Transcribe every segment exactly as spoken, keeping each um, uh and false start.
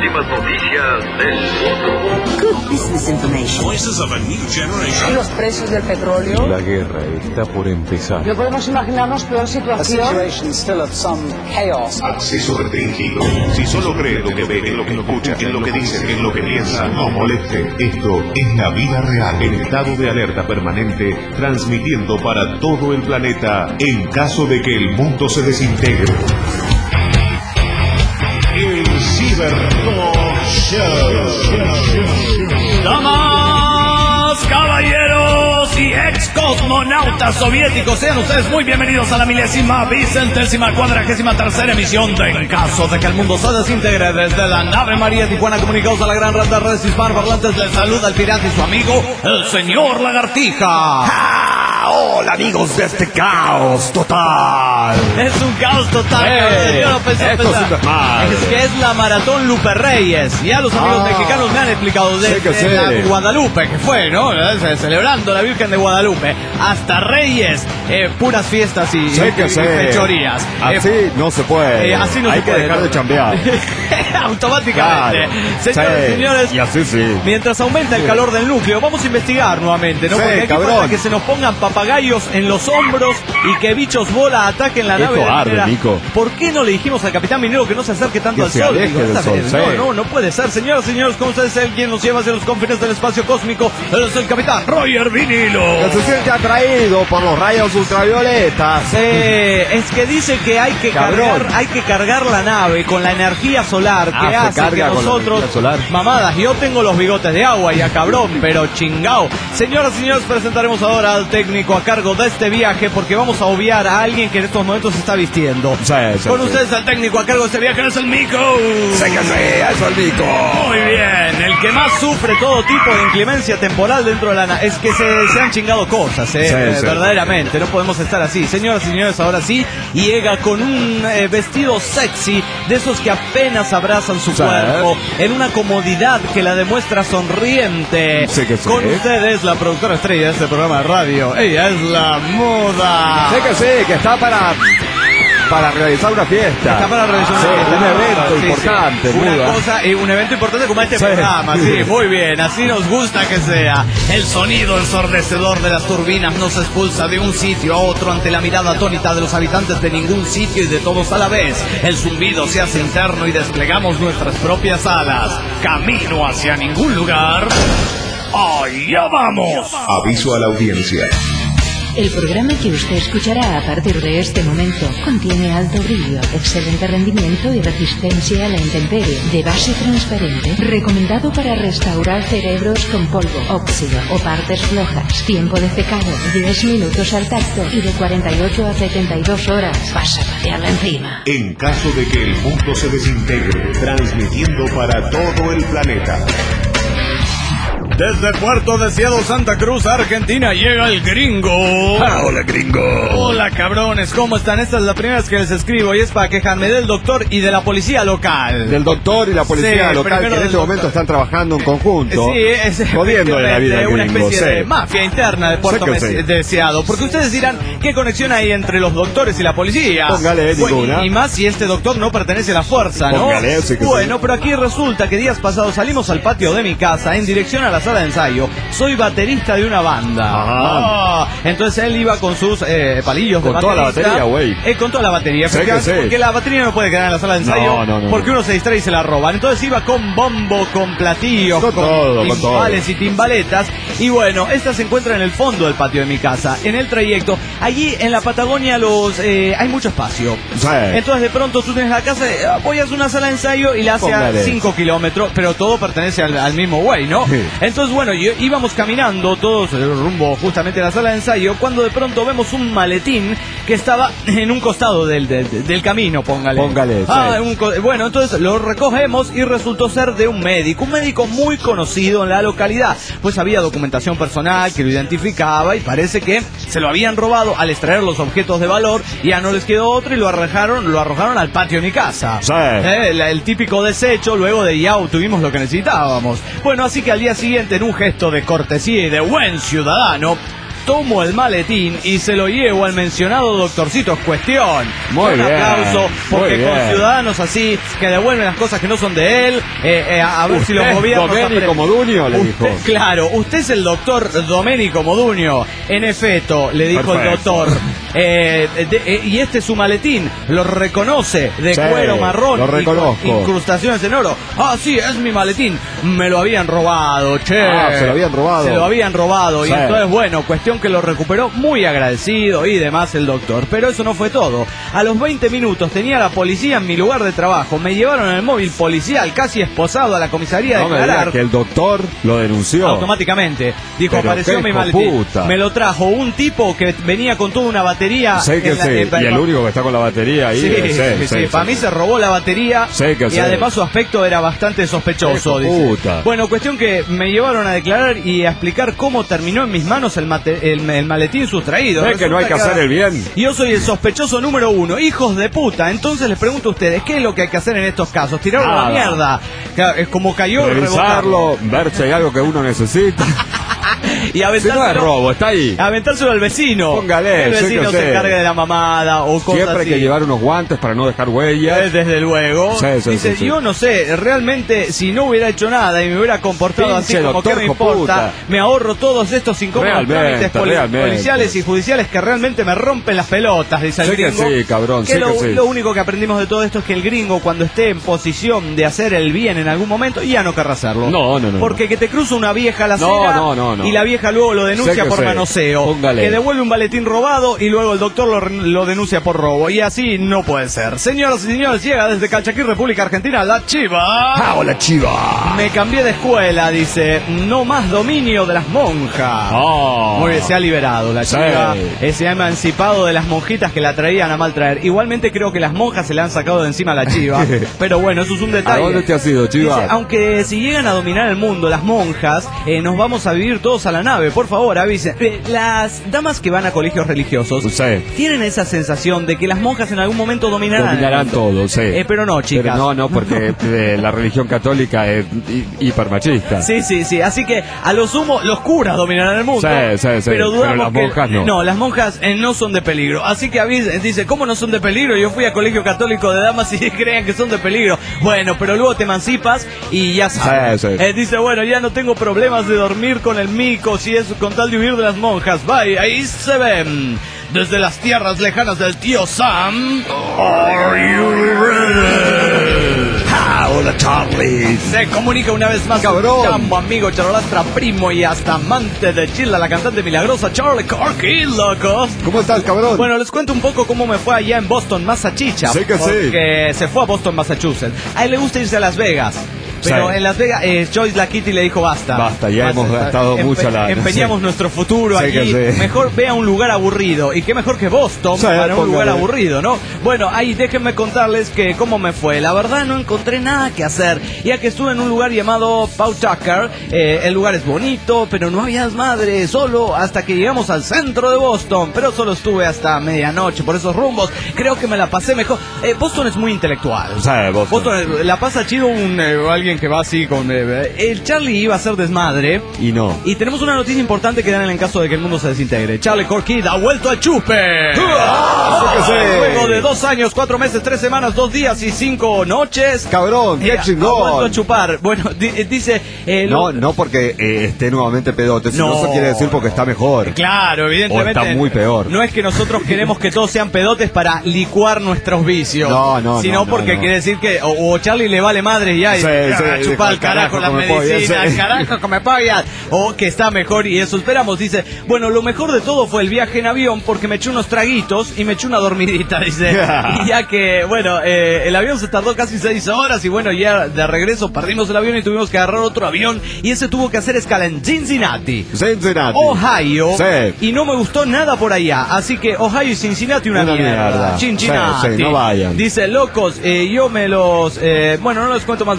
últimas noticias del mundo. Good business information. Voices of a new generation. Los precios del petróleo. La guerra está por empezar. No podemos imaginarnos peor situación. Acceso restringido. Si solo cree lo que ve, en lo que escucha, en lo que dice, en lo que piensa, no moleste. Esto es la vida real. En estado de alerta permanente, transmitiendo para todo el planeta en caso de que el mundo se desintegre. El Cibertalk Show. Damas, caballeros y ex cosmonautas soviéticos, sean ustedes muy bienvenidos a la milésima, vicentésima, cuadragésima tercera emisión de En caso de que el mundo se desintegre, desde la nave María Tijuana, comunicados a la gran red de redes hispanoparlantes. Les saluda el pirata y su amigo, el señor Lagartija. ¡Ja! Hola amigos de este caos total. Es un caos total. Hey, yo no pensé, esto es un desmadre. Es que es la maratón Lupe Reyes. Ya los amigos Ah, mexicanos me han explicado desde sí que sí. la Guadalupe, que fue, ¿no? Celebrando la Virgen de Guadalupe, hasta Reyes, eh, puras fiestas y, Sí que y- y sí. fechorías. Así Eh, no se puede. eh, así no Hay se que puede, dejar ¿no? de chambear. Automáticamente. Claro. Señores, Sí, señores, y así sí. mientras aumenta el Sí. calor del núcleo, vamos a investigar nuevamente, ¿no? Sí, Porque aquí cabrón. falta que se nos pongan papagayos en los hombros y que bichos bola ataquen la Esto nave de arde, minera. Nico. ¿Por qué no le dijimos al capitán minero que no se acerque tanto Que al se sol? aleje Digo, del esta sol, vez, sí. no, no, no puede ser. Señoras y señores, ¿cómo ustedes saben quién nos lleva hacia los confines del espacio cósmico? Él es el capitán Roger Vinilo. Que se siente atraído por los rayos ultravioletas. Sí, es que dice que hay que Cabrón. cargar, hay que cargar la nave con la energía solar que Ah, se hace que carga con la nosotros, energía solar. mamadas, yo tengo los bigotes de agua ya cabrón, pero chingao. Señoras y señores, presentaremos ahora al técnico a cargo de este viaje porque vamos a obviar a alguien que en estos momentos se está vistiendo. Sí, sí, Con sí. ustedes al técnico a cargo de este viaje es el Mico. Sí que sí, eso es Nico. Muy bien, el que más sufre todo tipo de inclemencia temporal dentro de la nave. Es que se, se han chingado cosas, eh, Sí, eh, sí. verdaderamente, no podemos estar así. Señoras y señores, ahora sí, llega con un eh, vestido sexy, de esos que apenas abrazan su Sí. cuerpo, en una comodidad que la demuestra sonriente. Sí que sí. Con ustedes, la productora estrella de este programa de radio, ella es la Moda. Sí que sí, que está para para realizar una fiesta. Está para realizar Sí, una fiesta. un evento Sí, sí. importante, Una Muda. cosa, y un evento importante como este Sí. programa, sí, muy bien, así nos gusta que sea. El sonido ensordecedor de las turbinas nos expulsa de un sitio a otro ante la mirada atónita de los habitantes de ningún sitio y de todos a la vez. El zumbido se hace interno y desplegamos nuestras propias alas. Camino hacia ningún lugar. ¡Allá vamos! Aviso a la audiencia. El programa que usted escuchará a partir de este momento contiene alto brillo, excelente rendimiento y resistencia a la intemperie, de base transparente, recomendado para restaurar cerebros con polvo, óxido o partes flojas. Tiempo de secado, diez minutos al tacto y de cuarenta y ocho a setenta y dos horas. Pasa a patearla encima. En caso de que el mundo se desintegre, transmitiendo para todo el planeta. Desde Puerto Deseado, Santa Cruz, Argentina, llega el gringo. Hola, gringo. Hola, cabrones, ¿cómo están? Esta es la primera vez que les escribo y es para quejarme del doctor y de la policía local. Del doctor y la policía Sí, local primero que en del este doctor. momento están trabajando en conjunto. Sí, es jodiendo la vida al una gringo, especie de sí. mafia interna de Puerto Sí que sí. Mes- Deseado. Porque ustedes dirán, ¿qué conexión hay entre los doctores y la policía? Póngale, Bueno, ninguna. y, y más si este doctor no pertenece a la fuerza, ¿no? Póngale, sí que sí. Bueno, pero aquí resulta que días pasados salimos al patio de mi casa en dirección a la sala de ensayo. Soy baterista de una banda. Ajá. Ah, entonces él iba con sus eh, palillos de Con toda la baterista. batería, güey. Eh, con toda la batería. Sí que efectivamente, sí. Porque la batería no puede quedar en la sala de ensayo. No, no, no, porque no. uno se distrae y se la roban. Entonces iba con bombo, con platillos, Con todo, con timbales y timbaletas. Y bueno, esta se encuentra en el fondo del patio de mi casa. En el trayecto, allí en la Patagonia los eh, hay mucho espacio. Sí. Entonces de pronto tú tienes la casa, eh, apoyas una sala de ensayo y la hace a Póngale. cinco kilómetros, pero todo pertenece al, al mismo güey, ¿no? Sí. Entonces bueno, yo, íbamos caminando todos eh, rumbo justamente a la sala de ensayo cuando de pronto vemos un maletín que estaba en un costado del, del, del camino, póngale. Póngale, sí. Ah, un co- bueno, entonces lo recogemos y resultó ser de un médico, un médico muy conocido en la localidad, pues había documentación personal que lo identificaba y parece que se lo habían robado al extraer los objetos de valor y ya no les quedó otro y lo arrojaron, lo arrojaron al patio de mi casa. Sí. Eh, el, el típico desecho luego de ya obtuvimos lo que necesitábamos. Bueno, así que al día siguiente, en un gesto de cortesía y de buen ciudadano, tomo el maletín y se lo llevo al mencionado doctorcito en cuestión. Muy Un bien, aplauso, porque muy con bien. ciudadanos así, que devuelven las cosas que no son de él, eh, eh, a, a ver Usted si los es gobiernos... Domenico apre- Modugno, le Usted- dijo. Claro, usted es el doctor Domenico Modugno. En efecto, le dijo Perfecto. el doctor. Eh, de- eh, y este es su maletín, lo reconoce, de Sí, cuero marrón, lo y con reconozco. incrustaciones en oro. Ah, sí, es mi maletín. Me lo habían robado, che. Ah, se lo habían robado. Se lo habían robado. Sí. Y entonces, bueno, cuestión que lo recuperó, muy agradecido y demás el doctor. Pero eso no fue todo. A los veinte minutos tenía la policía en mi lugar de trabajo. Me llevaron en el móvil policial, casi esposado a la comisaría a No me diga declarar. que el doctor lo denunció. Automáticamente. Dijo, Pero apareció qué mi hijo maletín. puta. Me lo trajo un tipo que venía con toda una batería. Sé que en la- sí. en- Y el único que está con la batería ahí. Sí, eh, sí, sí, para mí se robó la batería. Sé que y sí. además su aspecto era bastante sospechoso. Hijo Dice. puta. Bueno, cuestión que me llevaron a declarar y a explicar cómo terminó en mis manos el, mate- el, el maletín sustraído. Ve que no hay que Resulta hacer el bien. Yo soy el sospechoso número uno, hijos de puta. Entonces les pregunto a ustedes, ¿qué es lo que hay que hacer en estos casos? Tirarlo a la Nada. mierda. Claro, es como cayó, Revisarlo, ver si hay algo que uno necesita. y Si no es aventárselo, robo, está ahí. aventárselo al vecino. Póngale, el sí vecino que se sé. encargue de la mamada o cosas Siempre hay así. que llevar unos guantes para no dejar Eh, huellas. Desde luego. Sí, sí, Dice, sí, sí. yo no sé, realmente si no hubiera hecho nada y me hubiera comportado Pinche así como que doctor me importa, hijoputa. me ahorro todos estos incómodos Realmente, trámites poli- realmente. policiales y judiciales que realmente me rompen las pelotas, dice el Sí que gringo. sí, cabrón, Que sí lo, que sí. lo único que aprendimos de todo esto es que el gringo, cuando esté en posición de hacer el bien en algún momento, ya no querrá hacerlo. No, no, no, Porque que te cruza una vieja a la No, acera no, no, no. y la vieja luego lo denuncia Sé que por sé. manoseo. Póngale. Que devuelve un maletín robado y luego el doctor lo, lo denuncia por robo. Y así no puede ser. Señoras y señores, llega desde Calchaquí, República Argentina, la Chiva. ¡Ah, hola, chiva! Me cambié de escuela, dice. No más dominio de las monjas. Oh. Muy bien, se ha liberado la Sí. chiva. eh, se ha emancipado de las monjitas que la traían a maltraer. Igualmente creo que las monjas se le han sacado de encima a la chiva. Pero bueno, eso es un detalle. ¿A dónde te has ido, chiva? Dice, aunque si llegan a dominar el mundo las monjas, eh, nos vamos a vivir todos a la nave. Por favor, avisen. Eh, las damas que van a colegios religiosos Sí. tienen esa sensación de que las monjas en algún momento dominarán. Dominarán el mundo. todo, sí. Eh, pero no, chicas. Pero no, no, porque eh, la religión católica es hi- hipermachista. Sí, sí, sí. Así que a lo sumo los curas dominarán el mundo. Sí, sí, sí. Pero dudamos Pero las que monjas no. No, las monjas eh, no son de peligro. Así que avisen, dice, ¿cómo no son de peligro? Yo fui a colegio católico de damas y crean que son de peligro. Bueno, pero luego te emancipas y ya sabes. Sí, sí. Eh, dice, bueno, ya no tengo problemas de dormir con el mico si es con tal de huir de las monjas. Bye, ahí se ven. Desde las tierras lejanas del tío Sam. Are you ready? ¡Ah, hola, Charlie! Se comunica una vez más Cabrón. con Chambo, amigo, charolastra, primo y hasta amante de Chila, la cantante milagrosa Charlie Corky, locos. ¿Cómo estás, cabrón? Bueno, les cuento un poco cómo me fue allá en Boston, Massachusetts. Sí que sí. Porque se fue a Boston, Massachusetts. A él le gusta irse a Las Vegas. Pero Sí. en Las Vegas, eh, Joyce la Kitty le dijo basta. Basta, ya hemos gastado mucha lana, Empeñamos sí. nuestro futuro Sí que aquí. sí. Mejor vea un lugar aburrido. Y qué mejor que Boston Sí, para un póngale. lugar aburrido, ¿no? Bueno, ahí déjenme contarles que cómo me fue. La verdad no encontré nada que hacer. Ya que estuve en un lugar llamado Pawtucker. Eh, el lugar es bonito, pero no había madre. Solo hasta que llegamos al centro de Boston. Pero solo estuve hasta medianoche por esos rumbos. Creo que me la pasé mejor. Eh, Boston es muy intelectual. Sí, Boston. Boston, eh, la pasa chido un, eh, alguien que va así con... eh, el Charlie iba a ser desmadre. Y no. Y tenemos una noticia importante que dan en el caso de que el mundo se desintegre. Charlie Corky ha vuelto al chupe. ¡Ah! Sí que sí. Luego de dos años, cuatro meses, tres semanas, dos días y cinco noches. Cabrón, eh, qué ha chingón. vuelto a chupar. Bueno, di- eh, dice... eh, No, lo- no porque eh, esté nuevamente pedote, sino No. eso quiere decir porque está mejor. Claro, evidentemente. O está muy peor. No es que nosotros queremos que todos sean pedotes para licuar nuestros vicios. No, no, Sino no, no, porque no. quiere decir que o, o Charlie le vale madre ya y Sí, ah, sí, chupar al dijo, carajo las come pollo, medicinas, sí. carajo come pollas. O que está mejor y eso esperamos. Dice, bueno, lo mejor de todo fue el viaje en avión porque me eché unos traguitos y me eché una dormidita, dice. Y ya que, bueno, eh, el avión se tardó casi seis horas y bueno, ya de regreso perdimos el avión y tuvimos que agarrar otro avión y ese tuvo que hacer escala en Cincinnati, Cincinnati. Ohio, Sí. y no me gustó nada por allá, así que Ohio y Cincinnati una, Una mierda. mierda. Cincinnati. Sí, sí, no vayan. Dice, locos, eh, yo me los, eh, bueno, no les cuento más mamadas,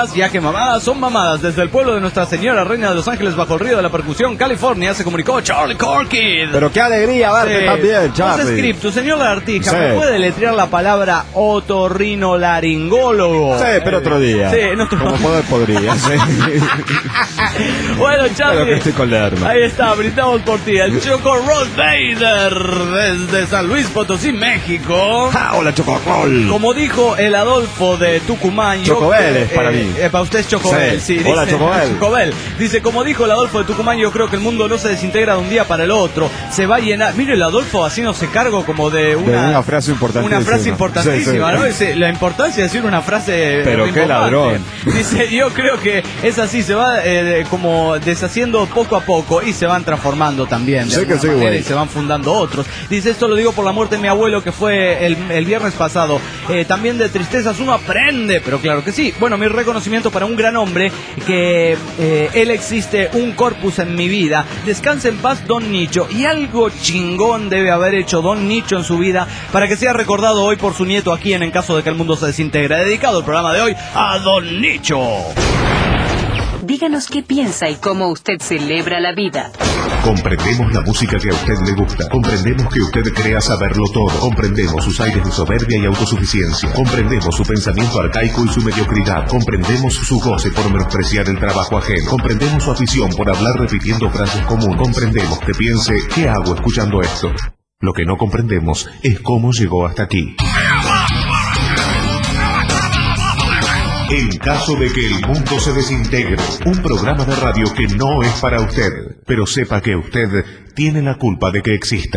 mamadas, ya que mamadas son mamadas. Desde el pueblo de Nuestra Señora Reina de Los Ángeles, bajo el río de la percusión, California, se comunicó Charlie Corkid. Pero qué alegría verte Sí. también, Charlie. José Script, tu señor Lagartija, Sí. ¿me puede deletrear la palabra otorrinolaringólogo? Sí, pero otro día. Sí, en otro Como poder podría, sí. Bueno, Charlie, Pero que estoy con Lerma. ahí está, brindamos por ti. El Choco Roll Vader desde San Luis Potosí, México. Ah, hola, Chocorrol. Como dijo el Adolfo de Tucumán, yo Chocobel creo- es para mí. eh, para usted es Chocobel, Sí. sí. Hola, dice, Chocobel. Chocobel. Dice, como dijo el Adolfo de Tucumán, yo creo que el mundo no se desintegra de un día para el otro. Se va a llenar. Mire, el Adolfo haciéndose cargo como de una, De una frase importantísima. Una frase importantísima, Sí, sí. ¿no? Dice, la importancia de decir una frase. Pero qué rimbombante. ladrón. Dice, yo creo que es así, se va eh, como deshaciendo poco a poco y se van transformando también. De Sí que alguna sí, manera, güey. y se van fundando otros. Dice, esto lo digo por la muerte de mi abuelo que fue el, el viernes pasado. Eh, también de tristezas uno aprende, pero claro que sí. Bueno, mi reconocimiento para un gran hombre que eh, él existe, un corpus en mi vida. Descanse en paz, Don Nicho. Y algo chingón debe haber hecho Don Nicho en su vida para que sea recordado hoy por su nieto aquí en En caso de que el mundo se desintegre. Dedicado el programa de hoy a Don Nicho. Díganos qué piensa y cómo usted celebra la vida. Comprendemos la música que a usted le gusta. Comprendemos que usted crea saberlo todo. Comprendemos sus aires de soberbia y autosuficiencia. Comprendemos su pensamiento arcaico y su mediocridad. Comprendemos su goce por menospreciar el trabajo ajeno. Comprendemos su afición por hablar repitiendo frases comunes. Comprendemos que piense, ¿qué hago escuchando esto? Lo que no comprendemos es cómo llegó hasta aquí. En caso de que el mundo se desintegre, un programa de radio que no es para usted, pero sepa que usted tiene la culpa de que exista.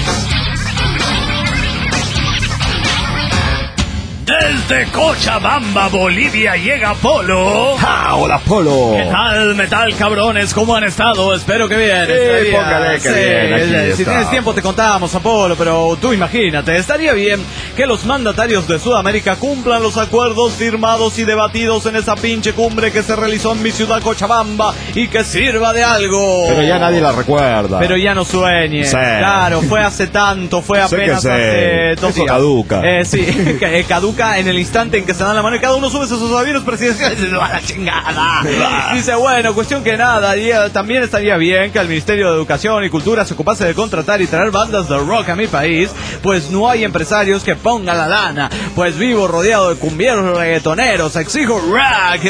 Desde Cochabamba, Bolivia, llega Polo. Ah, hola, Polo. ¿Qué tal, metal cabrones? ¿Cómo han estado? Espero que bien. Sí, estaría- póngale que sí, bien, aquí si estamos. tienes tiempo te contamos, Apolo, pero tú imagínate, estaría bien que los mandatarios de Sudamérica cumplan los acuerdos firmados y debatidos en esa pinche cumbre que se realizó en mi ciudad Cochabamba y que sirva de algo. Pero ya nadie la recuerda. Pero ya no sueñe. Sí. Claro, fue hace tanto, fue Sé que apenas sé. hace dos Eso días. caduca. Eh, sí, que- eh, caduca en el instante en que se dan la mano y cada uno sube sus aviones presidenciales y se va a la chingada. Dice, bueno, cuestión que nada, y, eh, también estaría bien que el Ministerio de Educación y Cultura se ocupase de contratar y traer bandas de rock a mi país, pues no hay empresarios que pongan la lana, pues vivo rodeado de cumbieros reggaetoneros, exijo rock.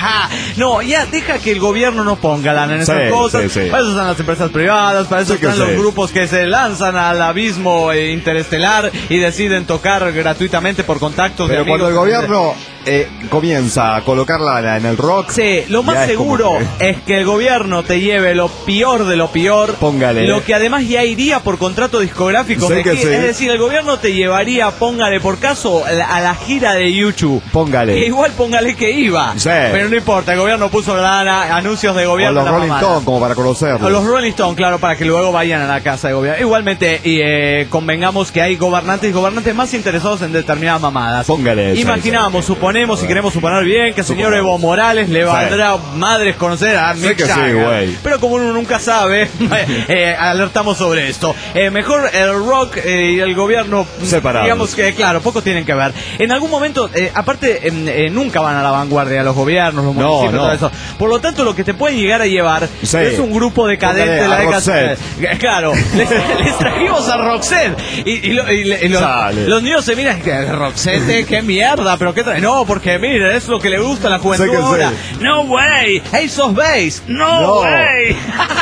No, ya deja que el gobierno no ponga lana en esas Sí, cosas. sí, sí. Para eso están las empresas privadas, para eso Sí que están los sí. grupos que se lanzan al abismo eh, interestelar y deciden tocar gratuitamente por contactos de Pero amigos. cuando el gobierno eh, comienza a colocarla en el rock, Sí, lo más ya es como seguro que- es que el gobierno te lleve lo peor de lo peor. Póngale. Lo que además ya iría por contrato discográfico. Sí de que gi- sí. Es decir, el gobierno te llevaría, póngale por caso, a la- a la gira de YouTube. Póngale. Que igual póngale que iba. Sí. Pero no importa, el gobierno puso lana, anuncios de O gobierno. los la Rolling mamada. Stones, como para conocerlos. A los Rolling Stones, claro, para que luego vayan a la casa de gobierno. Igualmente, y, eh, convengamos que hay gobernantes y gobernantes más interesados en determinadas mamadas. Póngale esa, Imaginamos, esa. suponemos, y queremos suponer bien, que el señor Suponemos. Evo Morales le Sí. valdrá madres conocer a Sé Mick que sí, Jagger. güey. Pero como uno nunca sabe, eh, alertamos sobre esto. Eh, mejor el rock eh, y el gobierno, Separados. digamos que, claro, poco tienen que ver. En algún momento, eh, aparte, eh, eh, nunca van a la vanguardia los gobiernos, los No, municipios, no. todo eso. Por lo tanto, lo que te pueden llegar a llevar Sí. es un grupo decadente Póngale de la a década. Roxette. Eh, Claro, les, les trajimos a Roxette. Y, y, lo- y le- y los, Sale. los niños se miran, ¿qué, Roxette, qué mierda, pero qué trae. No, porque miren, es lo que le gusta a la juventud Sé que sí. ahora. No way, Ace of Base, no, No. way.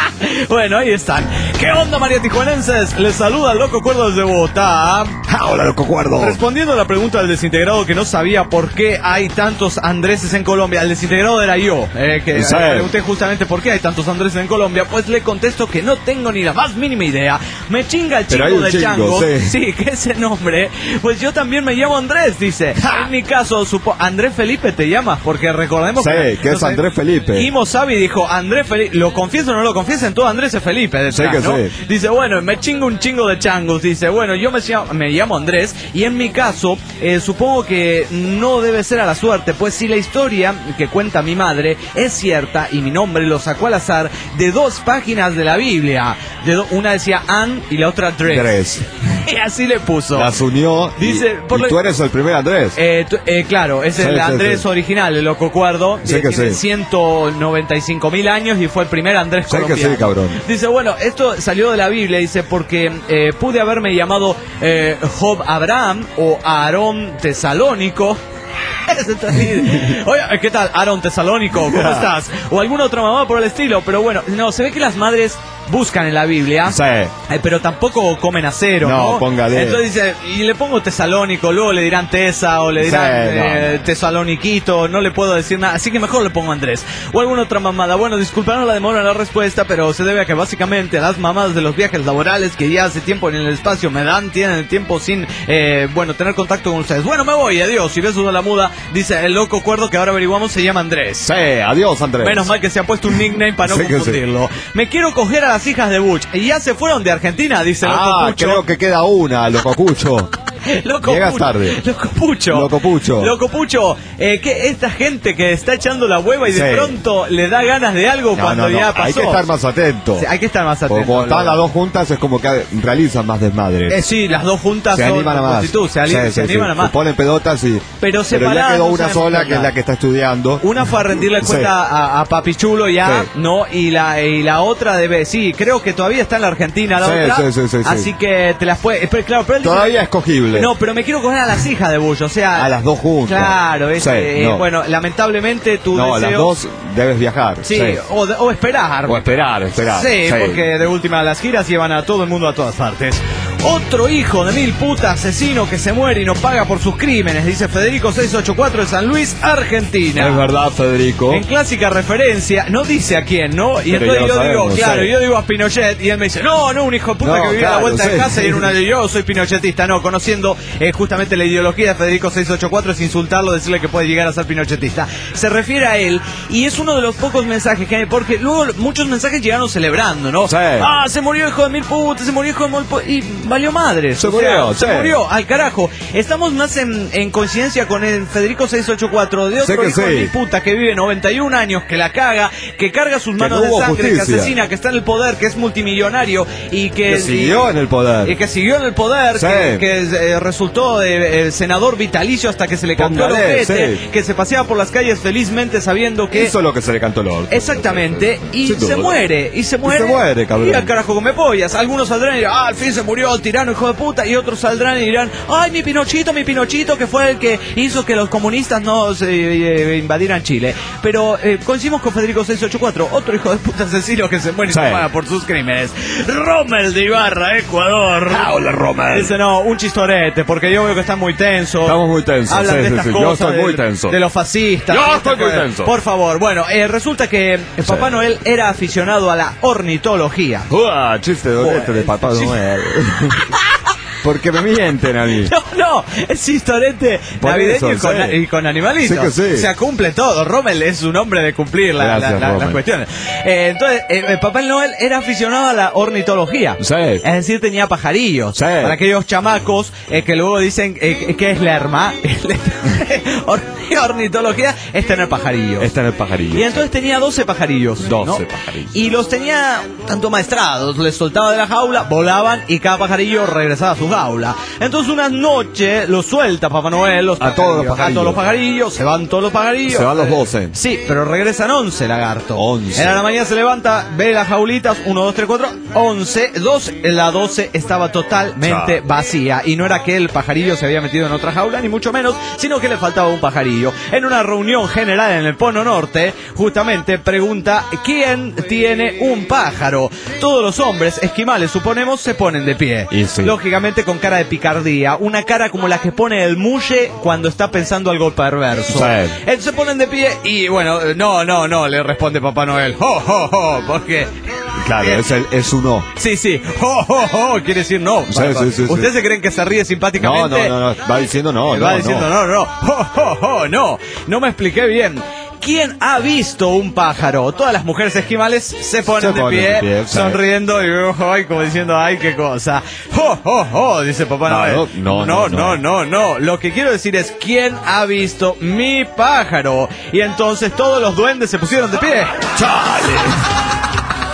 Bueno, ahí están. ¿Qué onda, María Tijuanenses? Les saluda el Loco Cuerdo desde Bogotá. Ah, hola, loco cuerdo. Respondiendo a la pregunta del desintegrado que no sabía por qué hay tantos Andreses en Colombia, el desintegrado era yo, eh, que Sí. le pregunté justamente por qué hay tantos Andreses en Colombia, pues le contesto que no tengo ni la más mínima idea. Me chinga el Pero hay chingo un de chingo, chango, sí. sí, que ese nombre, pues yo también me llamo Andrés, dice. En mi caso, supo Andrés Felipe te llamas, porque recordemos Sí, que es no sé, Andrés Felipe. Imo Sabi dijo, Andrés Felipe, lo confieso o no lo confiesen, todo Andrés es Felipe detrás, Sí que ¿no? sí. Dice, bueno, me chingo un chingo de changos. Dice, bueno, yo me, llamo- me llamo Andrés y en mi caso, eh, supongo que no debe ser a la suerte, pues si la historia que cuenta mi madre es cierta y mi nombre lo sacó al azar de dos páginas de la Biblia. De do- una decía Ann y la otra Dres. Tres. Así le puso. Las unió. Dice, y, por y lo... tú eres el primer Andrés. Eh, tu, eh, claro, es el sí, Andrés sí, sí. original, el loco cuerdo. Sí que tiene sí. ciento noventa y cinco mil años y fue el primer Andrés Sí colombiano. que sí, cabrón. Dice, bueno, esto salió de la Biblia, dice, porque eh, pude haberme llamado eh, Job Abraham o Aarón Tesalónico. Oye, ¿qué tal? Aarón Tesalónico, ¿cómo estás? O alguna otra mamá por el estilo, pero bueno, no, se ve que las madres buscan en la Biblia, Sí. eh, pero tampoco comen acero, ¿no? No, póngale. Entonces dice, y le pongo Tesalónico, luego le dirán Tesa o le dirán Sí, no. eh, Tesaloniquito, no le puedo decir nada, así que mejor le pongo Andrés. O alguna otra mamada. Bueno, disculparon la demora en la respuesta, pero se debe a que básicamente las mamadas de los viajes laborales que ya hace tiempo en el espacio me dan, tienen el tiempo sin, eh, bueno, tener contacto con ustedes. Bueno, me voy, adiós. Si ves uno la muda, dice el loco cuerdo que ahora averiguamos se llama Andrés. Sí, adiós, Andrés. Menos mal que se ha puesto un nickname para no Sí que sí. confundirlo. Me quiero coger a las hijas de Butch. Y ya se fueron de Argentina, dice Loco Ah, Pucho. creo que queda una, loco Cucho. Loco Llegas Pucho. tarde. Loco Pucho. Loco Pucho. Loco Pucho. Eh, que esta gente que está echando la hueva y de Sí. pronto le da ganas de algo No, cuando no, no. ya pasó. Hay que estar más atento. Sí, hay que estar más Porque atento. cuando están Lola. las dos juntas es como que realizan más desmadres. Eh, sí, las dos juntas se son animan a más. multitud, se, ali- Sí, se sí, animan sí. a más. Se ponen pedotas y... Pero ya separadas, quedó no una sabemos sola qué que es hablar. la que está estudiando. Una fue a rendirle cuenta Sí. a, a Papi Chulo ya, Sí. ¿no? Y la y la otra debe, sí, creo que todavía está en la Argentina la Sí, otra. sí, sí, sí, sí. Así que te las puede, pero, claro, pero él dice- Todavía es cogible. No, pero me quiero coger a las hijas de Bush, o sea, A las dos juntas. Claro, es, Sí, eh, no. bueno, lamentablemente tu No, deseo las dos debes viajar. Sí, O, de- o esperar. O esperar, esperar. Sí, porque de última las giras llevan a todo el mundo a todas partes. Otro hijo de mil puta asesino que se muere y no paga por sus crímenes, dice Federico seiscientos ochenta y cuatro de San Luis, Argentina. Es verdad, Federico. En clásica referencia, no dice a quién, ¿no? Y Pero entonces ya lo yo digo, sabemos, claro, sí. yo digo a Pinochet y él me dice, no, no, un hijo de puta No, que vivía a la claro, vuelta de sí. casa y en una yo soy pinochetista. No, conociendo eh, justamente la ideología de Federico seiscientos ochenta y cuatro es insultarlo, decirle que puede llegar a ser pinochetista. Se refiere a él y es uno de los pocos mensajes que hay, porque luego muchos mensajes llegaron celebrando, ¿no? Sí. Ah, se murió hijo de mil putas, se murió hijo de mil putas, y valió madre. Se murió, se sí. murió, al carajo. Estamos más en, en coincidencia con el Federico seiscientos ochenta y cuatro de Sé otro que hijo de sí. mil puta que vive noventa y un años, que la caga, que carga sus manos no de hubo sangre, justicia. que asesina, que está en el poder, que es multimillonario y que, Que siguió y- en el poder. y que siguió en el poder, Sí. que, que, eh, resultó eh, el senador vitalicio hasta que se le cantó el Póngale, ojete, sí. que se paseaba por las calles felizmente sabiendo que Hizo lo que se le cantó el orto. exactamente, y Sin se duda. muere, y se muere. se muere, cabrón. Y al carajo come pollas. Algunos saldrán y dirán, ah, al fin se murió el tirano, hijo de puta. Y otros saldrán y dirán, ay, mi Pinochito, mi Pinochito, que fue el que hizo que los comunistas no se, eh, invadieran Chile. Pero eh, coincidimos con Federico seiscientos ochenta y cuatro, otro hijo de puta asesino que se muere y Sí. se paga por sus crímenes. Rommel de Ibarra, Ecuador. Ah, hola, Rommel. Dice, no, un chistorete, porque yo veo que están muy tensos. Estamos muy tensos, Hablan sí, de sí, estas sí. Yo cosas. estoy muy del- tenso. De los fascistas. Yo de estoy estas muy cosas. tenso. Por favor, bueno, eh, resulta que Papá Noel era aficionado a la ornitología. Uah, chiste de orete de Papá Sí. Noel. Porque me mienten a mí. No, no, es chistorete Por navideño eso, y, con, sí. y con animalitos. Sí que sí. O sea, cumple todo. Rommel es un hombre de cumplir la- Gracias, la- la- las Rommel. cuestiones. Eh, entonces, eh, eh, Papá Noel era aficionado a la ornitología. Sí. Es decir, tenía pajarillos. Sí. Para aquellos chamacos eh, que luego dicen eh, que es lerma. Or- ornitología es tener pajarillos. Está en el pajarillo. Y entonces tenía doce pajarillos. doce ¿no? pajarillos. Y los tenía tanto maestrados, les soltaba de la jaula, volaban y cada pajarillo regresaba a su jaula. Entonces una noche los suelta Papá Noel, los A todos los pajarillos, a pajarillos. todos los pajarillos, se van todos los pajarillos. Se van los Eh, doce. Sí, pero regresan once, lagarto. once. En la mañana se levanta, ve las jaulitas, uno, dos, tres, cuatro, once, dos, la doce estaba totalmente Chao. vacía. Y no era que el pajarillo se había metido en otra jaula, ni mucho menos, sino que le faltaba un pajarillo. En una reunión general en el Polo Norte, justamente pregunta, ¿quién tiene un pájaro? Todos los hombres, esquimales suponemos, se ponen de pie. Y sí. Lógicamente con cara de picardía, una cara como la que pone el mulle cuando está pensando algo perverso. Sí. Entonces se ponen de pie y bueno, no, no, no, le responde Papá Noel. ¡Jo, jo, jo! Porque... Claro, es, el, es un no. Sí, sí. ¡Jo, jo, jo! Quiere decir no. Sí, sí, sí, ¿Ustedes sí. se creen que se ríe No, simpáticamente? no, no, no. Va diciendo no, Me no, va no. diciendo no, no. ¡Jo, jo, jo! No. No me expliqué bien. ¿Quién ha visto un pájaro? Todas las mujeres esquimales se ponen, Se de, ponen pie, de pie, sí. sonriendo y oh, ay, como diciendo, ay, qué cosa. ¡Jo, jo, jo! Dice Papá No, Noel. no, no, no, no, no. no, no. Lo que quiero decir es, ¿quién ha visto mi pájaro? Y entonces todos los duendes se pusieron de pie.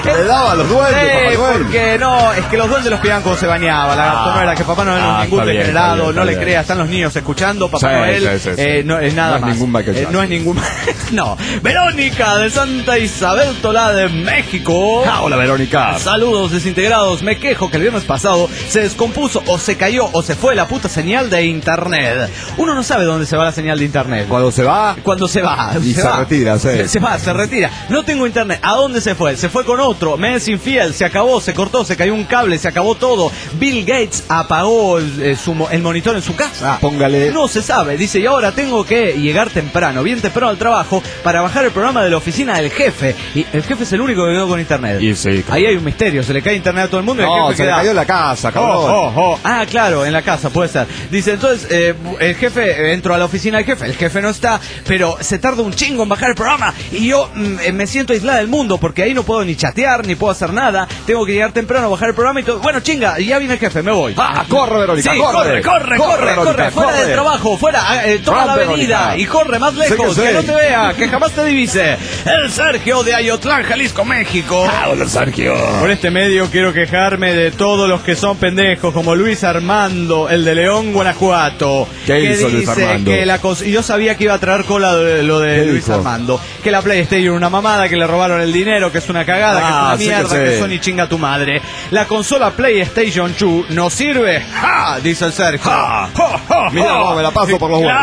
Le daba a los duendes, Sí, Papá Noel. porque no, es que los duendes los pidan cuando se bañaba. La Ah, no era que Papá Noel no ah, es ningún está bien, degenerado, está bien, no está le bien. crea, están los niños escuchando. Papá Sí, Noel sí, sí, sí. eh, no es nada No es más. ningún Michael Eh, Jackson. no es ningún. No. Verónica de Santa Isabel Tolá de México. Ah, hola, Verónica. Saludos desintegrados, me quejo que el viernes pasado se descompuso o se cayó o se fue la puta señal de internet. Uno no sabe dónde se va la señal de internet. Cuando se va, Cuando se va. Y se va. retira, sí. Se, se va, se retira. No tengo internet. ¿A dónde se fue? Se fue con otro. Me es infiel. Se acabó, se cortó, se cayó un cable, se acabó todo. Bill Gates apagó el, eh, su mo- el monitor en su casa. Póngale. No se sabe. Dice, y ahora tengo que llegar temprano, bien temprano al trabajo, para bajar el programa de la oficina del jefe. Y el jefe es el único que quedó con internet. Y sí, claro. Ahí hay un misterio. Se le cae internet a todo el mundo y el no, jefe se le queda... cayó en la casa, cabrón. Oh, oh, oh. Ah, claro, en la casa, puede ser. Dice, entonces, eh, el jefe, eh, entro a la oficina del jefe, el jefe no está, pero se tarda un chingo en bajar el programa y yo mm, eh, me siento aislada del mundo porque ahí no puedo ni chatear, ni puedo hacer nada, tengo que llegar temprano a bajar el programa y todo. Bueno, chinga, ya viene el jefe, me voy. Ah, corre, Verónica, Sí, corre. corre, corre, corre, Corre, corre, Verónica, fuera corre. del trabajo, fuera, eh, toma Run, la avenida Verónica. y corre más Sé lejos, que que, sé. no te vea, que jamás te divise. El Sergio de Ayotlán, Jalisco, México. Ah, hola, Sergio. Por este medio quiero quejarme de todos los que son pendejos, como Luis Armando, el de León, Guanajuato. ¿Qué que hizo Luis dice Armando? Que la cos- y yo sabía que iba a traer cola de lo de ¿Qué Luis dijo? Armando. Que la PlayStation era una mamada, que le robaron el dinero, que es una cagada, Ah, que sí es que una mierda, sé. que, Sony chinga tu madre. La consola PlayStation dos no sirve. ¡Ja! Dice el Sergio. ¡Ja! ¡Jo, jo, Mira, jo! no, me la paso por los huevos.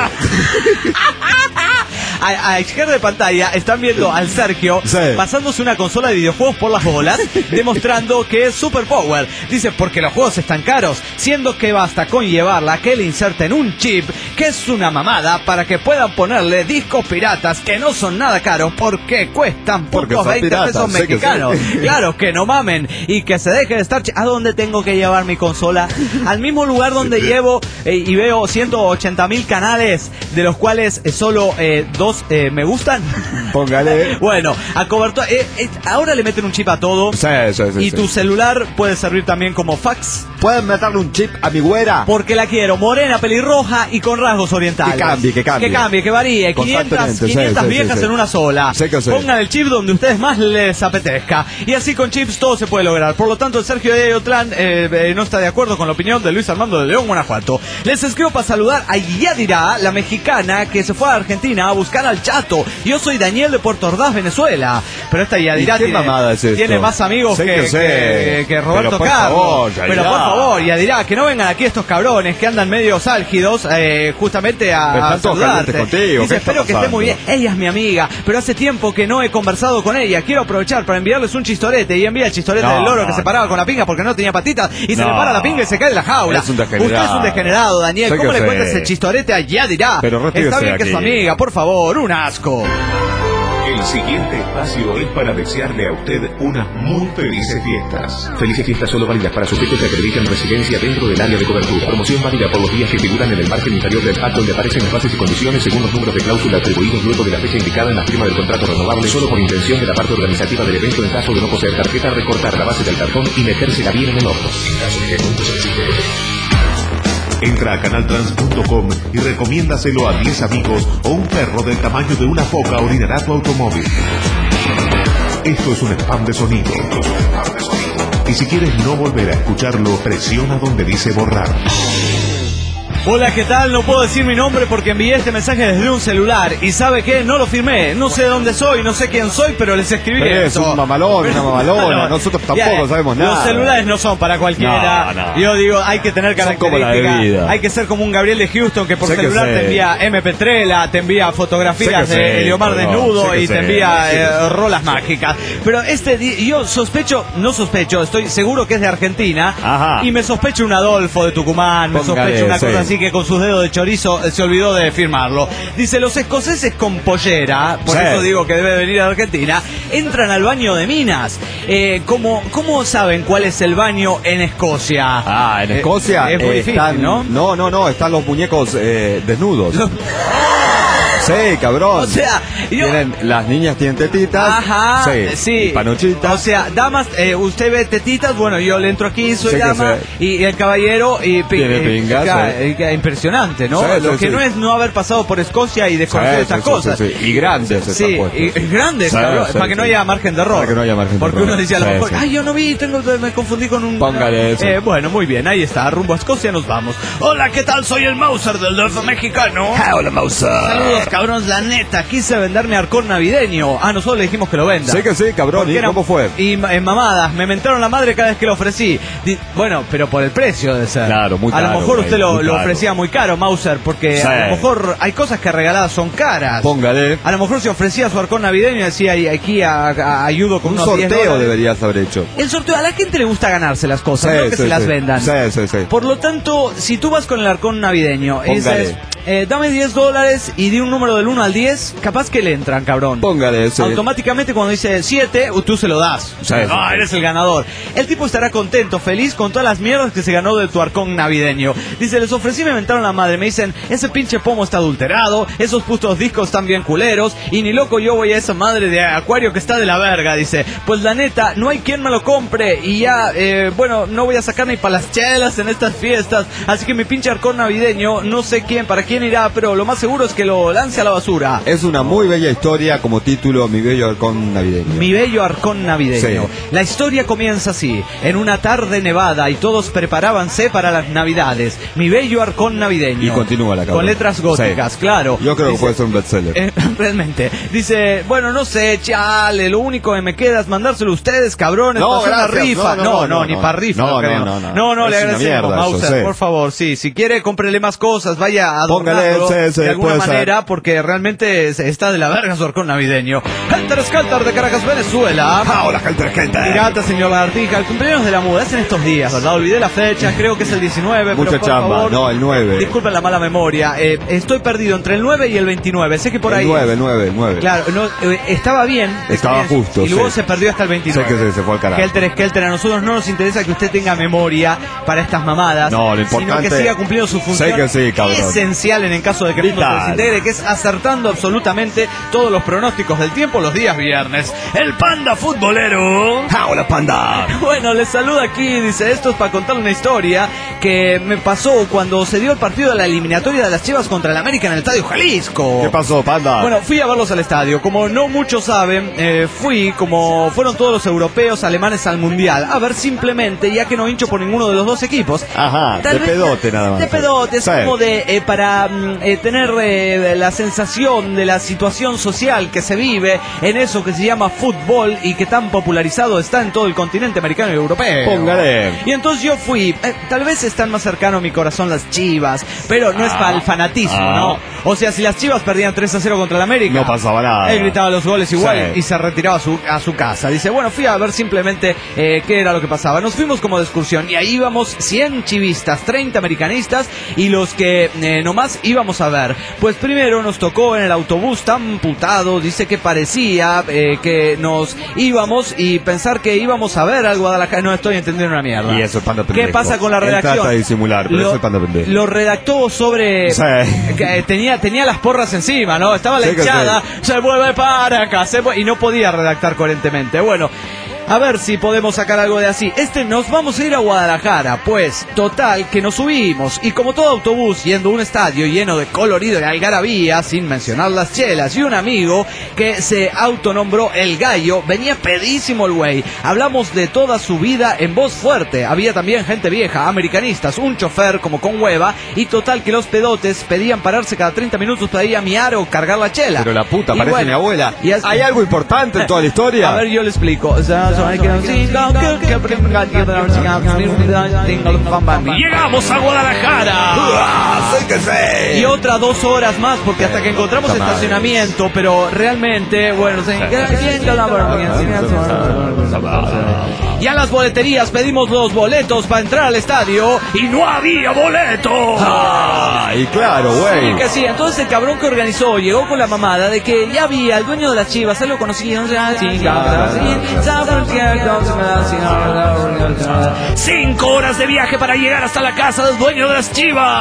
A, a izquierda de pantalla están viendo al Sergio Sí. pasándose una consola de videojuegos por las bolas, demostrando que es super power. Dice, porque los juegos están caros, siendo que basta con llevarla que le inserten un chip, que es una mamada, para que puedan ponerle discos piratas que no son nada caros, porque cuestan Porque pocos son veinte piratas, pesos sé que mexicanos. sí. Claro, que no mamen, y que se deje de estar... ch- ¿A dónde tengo que llevar mi consola? Al mismo lugar donde llevo eh, y veo ciento ochenta mil canales, de los cuales eh, solo eh, dos eh, me gustan. Póngale. Bueno, a cobertura. Eh, eh, ahora le meten un chip a todo. Sí, sí, sí. Y sí. tu celular puede servir también como fax. ¿Pueden meterle un chip a mi güera? Porque la quiero morena, pelirroja y con rasgos orientales. Que cambie, que cambie. Que cambie, que varíe. quinientas, Constantemente, sí, quinientas sí, viejas sí, sí. en una sola. Sé que sé. Pongan el chip donde ustedes más les apetezca. Y así con chips todo se puede lograr. Por lo tanto, el Sergio de Ayotlán eh, eh, no está de acuerdo con la opinión de Luis Armando de León, Guanajuato. Les escribo para saludar a Yadira, la mexicana que se fue a Argentina a buscar al Chato. Yo soy Daniel de Puerto Ordaz, Venezuela. Pero esta Yadira ¿Y qué tiene, mamada es esto? tiene más amigos Sé que, que sé. que, que Roberto Pero por Carlos. favor, Yadira. Pero por favor, Yadira, que no vengan aquí estos cabrones que andan medios álgidos eh, justamente a, Pero a están todos saludarte. calientes contigo, Dice, ¿qué está espero que esté muy bien. pasando? Ella es mi amiga, pero hace tiempo que no he conversado con ella. Quiero aprovechar para enviarles un chistorete. Y envía el chistorete No, del loro no, que se no. paraba con la pinga porque no tenía patitas y se No. le para la pinga y se cae de la jaula. Es un degenerado. Usted es un degenerado, Daniel. Sé ¿Cómo que le sé. cuentas el chistorete a Yadira? Pero retírese Está bien de que es su aquí. amiga, por favor, un asco. El siguiente espacio es para desearle a usted unas muy felices fiestas. Felices fiestas solo válidas para sujetos que acreditan residencia dentro del área de cobertura. Promoción válida por los días que figuran en el margen inferior del pacto donde aparecen las bases y condiciones según los números de cláusula atribuidos luego de la fecha indicada en la firma del contrato renovable, solo por intención de la parte organizativa del evento en caso de no poseer tarjeta, recortar la base del cartón y metérsela bien en el horno. En caso de que no se necesite. Entra a canal trans punto com y recomiéndaselo a diez amigos o un perro del tamaño de una foca orinará tu automóvil. Esto es un spam de sonido. Esto es un spam de sonido. Y si quieres no volver a escucharlo, presiona donde dice borrar. Hola, ¿qué tal? No puedo decir mi nombre porque envié este mensaje desde un celular. ¿Y sabe qué? No lo firmé. No sé dónde soy, no sé quién soy, pero les escribí Es eso. un mamalón, Pero- una mamalona. no, Nosotros tampoco ya, sabemos nada. Los celulares no son para cualquiera. No, no. Yo digo, hay que tener Son como la características. bebida. Hay que ser como un Gabriel de Houston que por Sé que celular sé. te envía eme pe tres, te envía fotografías Sé que de sé, Eliomar perdón, desnudo sé que y te sé, envía sé que eh, sé. rolas mágicas. Pero este, di- yo sospecho, no sospecho, estoy seguro que es de Argentina. Ajá. Y me sospecho un Adolfo de Tucumán, me Póngale, sospecho una sí. cosa así que con sus dedos de chorizo eh, se olvidó de firmarlo. Dice, los escoceses con pollera, por Sí. eso digo que debe venir a Argentina, entran al baño de minas. Eh, ¿cómo, ¿Cómo saben cuál es el baño en Escocia? Ah, en Eh, Escocia es muy eh, difícil, están, ¿no? no, no, no, están los muñecos eh, desnudos. Sí, cabrón. O sea, yo... Tienen, las niñas tienen tetitas. Ajá, sí. sí. Y panochitas. O sea, damas, eh, usted ve tetitas, bueno, yo le entro aquí, soy Sí, dama, sí. y el caballero, y pi- Tiene eh, pingas, ca- sí. eh, impresionante, ¿no? Sí, Lo sí, que sí. no es no haber pasado por Escocia y desconocer Sí, estas sí, sí, cosas. sí, sí. Y grandes están Sí, puestos. y, y grandes, Sí, cabrón, sí, para que sí. no haya margen de error. Para que no haya margen de Porque error. uno dice a lo Sí, mejor, sí. ay, yo no vi, tengo, me confundí con un... Póngale eso. Eh, bueno, muy bien, ahí está, rumbo a Escocia nos vamos. Hola, ¿qué tal? Soy el Mauser del D F mexicano. Hola, Mauser. Saludos, cabrones, la neta, quise vender mi arcón navideño. Ah, nosotros le dijimos que lo venda. Sí que sí, cabrón. Porque ¿Y era- cómo fue? Y en mamadas, me mentaron la madre cada vez que lo ofrecí. Di- bueno, pero por el precio debe ser. Claro, muy A lo caro, mejor güey, usted lo, muy lo caro. ofrecía muy caro, Mauser, porque Sí. a lo mejor hay cosas que regaladas son caras. Póngale. A lo mejor se ofrecía su arcón navideño y decía, "Y aquí a- a- ayudo con Un unos diez sorteo dólares". deberías haber hecho. El sorteo, a la gente le gusta ganarse las cosas, Sí, no que sí, se las sí. vendan. Sí, sí, sí. Por lo tanto, si tú vas con el arcón navideño y Póngale. dices, eh, dame diez dólares y di un número del uno al diez, capaz que le entran, cabrón. Póngale, sí. Automáticamente cuando dice siete, tú se lo das. Sí, Ah, sí. eres el ganador. El tipo estará contento, feliz con todas las mierdas que se ganó de tu arcón navideño. Dice, les ofrecí, me inventaron la madre. Me dicen, ese pinche pomo está adulterado, esos putos discos están bien culeros, y ni loco yo voy a esa madre de acuario que está de la verga. Dice, pues la neta, no hay quien me lo compre, y ya, eh, bueno, no voy a sacar ni para las chelas en estas fiestas, así que mi pinche arcón navideño, no sé quién, para quién irá, pero lo más seguro es que lo lance a la basura. Es una muy bella historia como título, Mi bello halcón navideño. Mi bello arcón navideño. Sí. La historia comienza así. En una tarde nevada y todos preparábanse para las navidades. Mi bello arcón navideño. Y continúa la cabrón. Con letras góticas, Sí. claro. Yo creo Dice- que puede ser un bestseller. Eh, realmente. Dice, bueno, no sé, chale, lo único que me queda es mandárselo a ustedes, cabrones, No, para hacer una gracias. rifa. No, No, no, no, no, ni no. para rifa. No, creo. no, no, no. No, no, le Es una agradecemos, mierda eso, Mauser, sí. por favor, sí. Si quiere, cómprele más cosas, vaya a Póngale, adornarlo sí, sí, de alguna puede ser. manera, porque realmente se- está de la verga su arcón navideño. Helter Skelter de Caracas, Venezuela. Hola, Helter Skelter. Pirata, señor Lagartija, el cumpleaños de la muda es en estos días, ¿verdad? Olvidé la fecha, creo que es el diecinueve. Mucha pero por chamba. favor, No, el nueve. Disculpen la mala memoria. eh, estoy perdido entre el nueve y el veintinueve. Sé que por El ahí. nueve, nueve, nueve. Claro, no, eh, estaba bien. Estaba bien, justo, Y luego sí. se perdió hasta el veintinueve. Sé que se- se fue al carajo. Helter Skelter, a nosotros no nos interesa que usted tenga memoria para estas mamadas. No, lo Sino importante- que siga cumpliendo su función Sé que sí, cabrón. esencial en el caso de que el mundo se Vital. desintegre, que es acertando absolutamente todos los pronósticos del tiempo los días viernes. El panda futbolero. Hola, panda. Bueno, les saluda aquí, dice, esto es para contar una historia que me pasó cuando se dio el partido de la eliminatoria de las Chivas contra el América en el Estadio Jalisco. ¿Qué pasó, panda? Bueno, fui a verlos al estadio. Como no muchos saben, eh, fui, como fueron todos los europeos, alemanes al Mundial, a ver simplemente, ya que no hincho por ninguno de los dos equipos. Ajá, de pedote nada más. De pedote, es Sí. como de, eh, para mm, eh, tener eh, la sensación de la situación social que se vive en eso que se llama fútbol y que tan popularizado está en todo el continente americano y europeo. Póngale. Y entonces yo fui, eh, tal vez están más cercano a mi corazón las Chivas, pero no es para el fanatismo, ah. ¿no? O sea, si las Chivas perdían tres a cero contra el América, No pasaba nada. él gritaba los goles igual Sí. y se retiraba a su, a su casa. Dice, bueno, fui a ver simplemente eh, qué era lo que pasaba. Nos fuimos como de excursión y ahí íbamos cien chivistas, treinta americanistas y los que eh, nomás íbamos a ver. Pues primero nos tocó en el autobús tan putado, dice que parecía eh, que nos íbamos y pensar que íbamos a ver al Guadalajara. No estoy entendiendo una mierda. Y eso es panda ¿Qué pendejo. pasa con la Él redacción? trata de disimular, pero eso es panda pendejo. Lo redactó sobre... Sí. que, eh, tenía, tenía las porras encima, ¿no? Estaba la Sí que hinchada, se vuelve para acá, se vuelve- y no podía redactar coherentemente. Bueno, a ver si podemos sacar algo de así. Este, nos vamos a ir a Guadalajara, pues, total, que nos subimos, y como todo autobús, yendo a un estadio lleno de colorido y algarabía, sin mencionar las chelas, y un amigo que se autonombró el gallo, venía pedísimo el güey. Hablamos de toda su vida en voz fuerte. Había también gente vieja, americanistas, un chofer como con hueva, y total que los pedotes pedían pararse cada treinta minutos para ir a miar o cargar la chela. Pero la puta, Y parece bueno, mi abuela. y es- ¿Hay algo importante en toda la historia? A ver, yo le explico. Llegamos a Guadalajara. ¡Sí que sí! Y otra dos horas más, porque hasta que encontramos Puta madre. estacionamiento, pero realmente, bueno, se... Ya en las boleterías pedimos los boletos para entrar al estadio y no había boletos. Ah, y claro, Sí, güey. que sí. Entonces el cabrón que organizó llegó con la mamada de que ya había el dueño de las Chivas, él lo conocía, ya, sí, cabrón, sí, sabrón, Cinco horas de viaje para llegar hasta la casa del dueño de las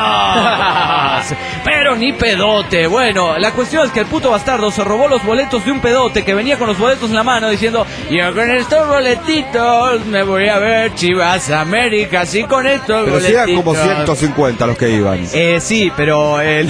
Chivas. Pero ni pedote. Bueno, la cuestión es que el puto bastardo se robó los boletos de un pedote que venía con los boletos en la mano diciendo: yo con estos boletitos me voy a ver Chivas Américas y con estos Pero boletitos. sí eran como ciento cincuenta los que iban. Eh, sí, pero... Eh,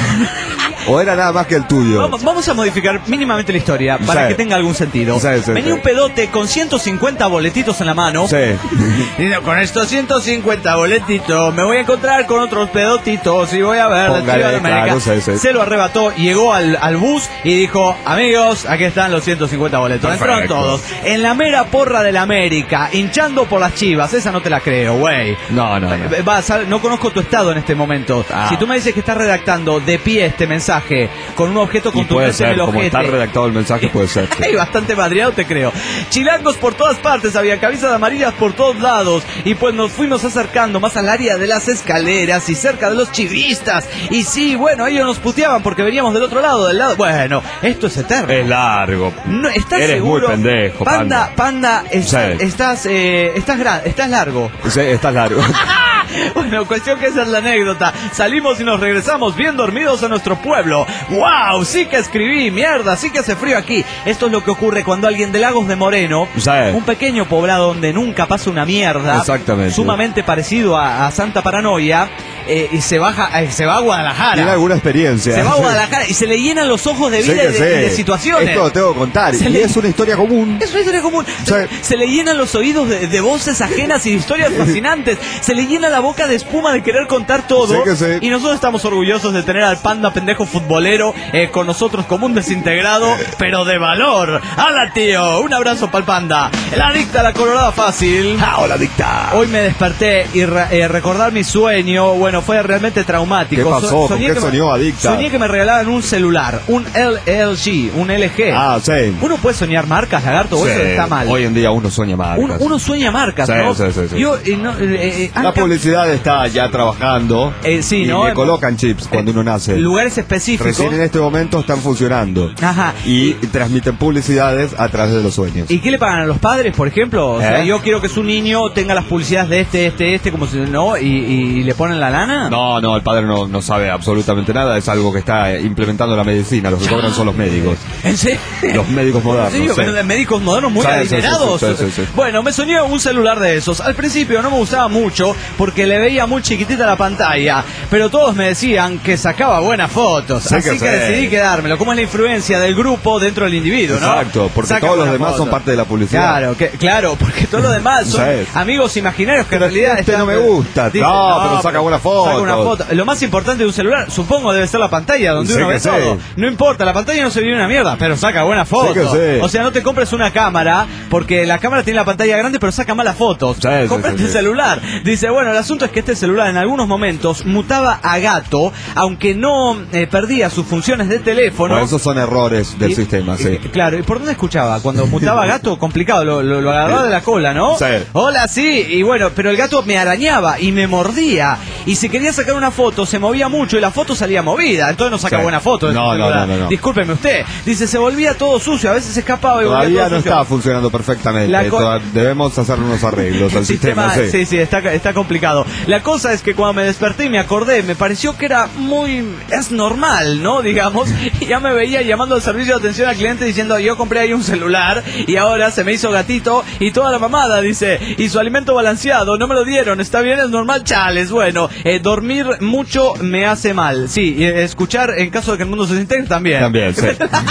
¿O era nada más que el tuyo? Vamos, vamos a modificar mínimamente la historia para Sí. que tenga algún sentido. Sí, sí, Venía sí. un pedote con ciento cincuenta boletitos en la mano. Sí. Y no, con estos ciento cincuenta boletitos me voy a encontrar con otros pedotitos y voy a ver la Póngale, Chiva de América. claro, sí, sí. Se lo arrebató, llegó al, al bus y dijo: amigos, aquí están los ciento cincuenta boletos. Entraron Perfecto. todos. En la mera porra de la América, hinchando por las Chivas. Esa no te la creo, güey. No, no, no. Eh, va, sal- no conozco tu estado en este momento. Ah. Si tú me dices que estás redactando de pie este mensaje con un objeto Y puede contundente en ser, el como ojete. está redactado el mensaje, puede ser. Ay, bastante madreado te creo. Chilangos por todas partes, había camisas amarillas por todos lados. Y pues nos fuimos acercando más al área de las escaleras y cerca de los chivistas. Y sí, bueno, ellos nos puteaban porque veníamos del otro lado, del lado. Bueno, esto es eterno. Es largo. No, ¿estás Eres seguro? muy pendejo, Panda, Panda, es- Sí. estás, eh, estás, gra- estás largo. Sí, está largo. Bueno, cuestión que esa es la anécdota. Salimos y nos regresamos bien dormidos a nuestro pueblo. ¡Wow! Sí que escribí, mierda, sí que hace frío aquí. Esto es lo que ocurre cuando alguien de Lagos de Moreno, Sí. un pequeño poblado donde nunca pasa una mierda, Exactamente. sumamente parecido a, a Santa Paranoia, eh, y se baja, eh, se va a Guadalajara. Tiene alguna experiencia. Se va a Guadalajara y se le llenan los ojos de Sí vida que y de, sé. y de situaciones. Esto lo tengo que contar. Se Y le- es una historia común. Es una historia común. Sí. Se le llenan los oídos de, de voces ajenas y de historias fascinantes. Se le llena la boca de espuma de querer contar todo. Sí que sí. Y nosotros estamos orgullosos de tener al panda pendejo futbolero eh, con nosotros como un desintegrado, pero de valor. ¡Hala, tío! Un abrazo para el panda. La adicta a la colorada fácil. ¡Ah, hola, dicta! Hoy me desperté y re- eh, recordar mi sueño, bueno, fue realmente traumático. ¿Qué pasó? So- ¿Con qué que me- soñó, adicta? Soñé que me regalaban un celular, un L G, un L G. Ah, sí. Uno puede soñar marcas, lagarto, o Sí. eso está mal. Hoy en día uno sueña marcas. Uno, uno sueña marcas, Sí, ¿no? sí, sí, sí. Yo, eh, no, eh, eh, han La cam- publicidad está ya trabajando. Eh, sí, y ¿no? le colocan chips cuando uno nace. lugares específicos. Recién en este momento están funcionando. Ajá. Y transmiten publicidades a través de los sueños. ¿Y qué le pagan a los padres, por ejemplo? O sea, ¿Eh? yo quiero que su niño tenga las publicidades de este, este, este, como si no, y, y le ponen la lana. No, no, el padre no, no sabe absolutamente nada. Es algo que está eh, implementando la medicina. Los que cobran son los médicos. ¿En serio? Los médicos modernos. ¿En serio? sí. Pero de médicos modernos muy Sí, sí, sí, adinerados. sí, sí, sí. Bueno, me soñé un celular de esos. Al principio no me gustaba mucho porque le veía muy chiquitita la pantalla, pero todos me decían que sacaba buenas fotos. Sí así que que, sí. decidí quedármelo. Como es la influencia del grupo dentro del individuo, ¿no? Exacto, porque Saca todos los buenas demás son fotos. parte de la publicidad. Claro, que, claro, porque todos los demás son Sí. amigos imaginarios que en Pero realidad este están- no me gusta. Dicen, No, pero saca buenas fotos. Saca una foto. Lo más importante de un celular, supongo, debe ser la pantalla donde Sí uno que ve sí. todo. No importa, la pantalla no se ve una mierda, pero saca buenas fotos. que sí. O sea, no te compres una cámara porque la cámara tiene la pantalla grande pero saca malas fotos. Sí, sí, Cómprate sí, el sí. celular. Dice, bueno, el asunto es que este celular en algunos momentos mutaba a gato, aunque no eh, perdía sus funciones de teléfono. Bueno, esos son errores del Y- sistema, y- sí. Claro, ¿y por dónde escuchaba? Cuando mutaba a gato, complicado, lo, lo, lo agarraba de la cola, ¿no? Sí. Hola, sí, y bueno, pero el gato me arañaba y me mordía. Y si quería sacar una foto, se movía mucho y la foto salía movida. Entonces no saca Sí. buena foto. de No, ese no, celular. no, no, no. Discúlpeme usted. Dice, se volvía todo sucio, a veces se escapaba y volvía Todavía todo no sucio. está funcionando perfectamente. La co- Toda- Debemos hacer unos arreglos al El sistema, sí. sí, sí, está, está complicado. La cosa es que cuando me desperté y me acordé, me pareció que era muy... es normal, ¿no? Digamos, y ya me veía llamando al servicio de atención al cliente diciendo, yo compré ahí un celular y ahora se me hizo gatito y toda la mamada, dice, y su alimento balanceado, no me lo dieron, está bien, es normal, chales, bueno, eh, dormir mucho me hace mal, sí, y escuchar en caso de que el mundo se desintegre también. También, sí.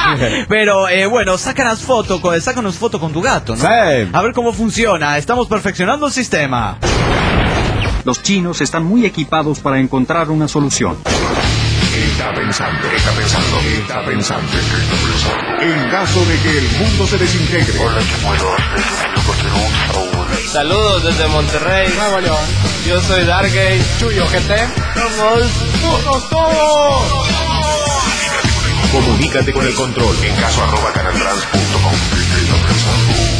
Pero, eh, bueno, sácanos foto, con- sácanos foto con tu gato, ¿no? Sí. A ver cómo funciona, estamos perfeccionando el sistema. Los chinos están muy equipados para encontrar una solución. Está pensando, está pensando, está pensando, está pensando. En caso de que el mundo se desintegre. Hola, ¿qué puedo hacer? Saludos desde Monterrey, Nuevo León. Yo soy Dargay, Chuyo G T. Somos putos todos. Comunícate con el control en caso arroba canaltrans punto com.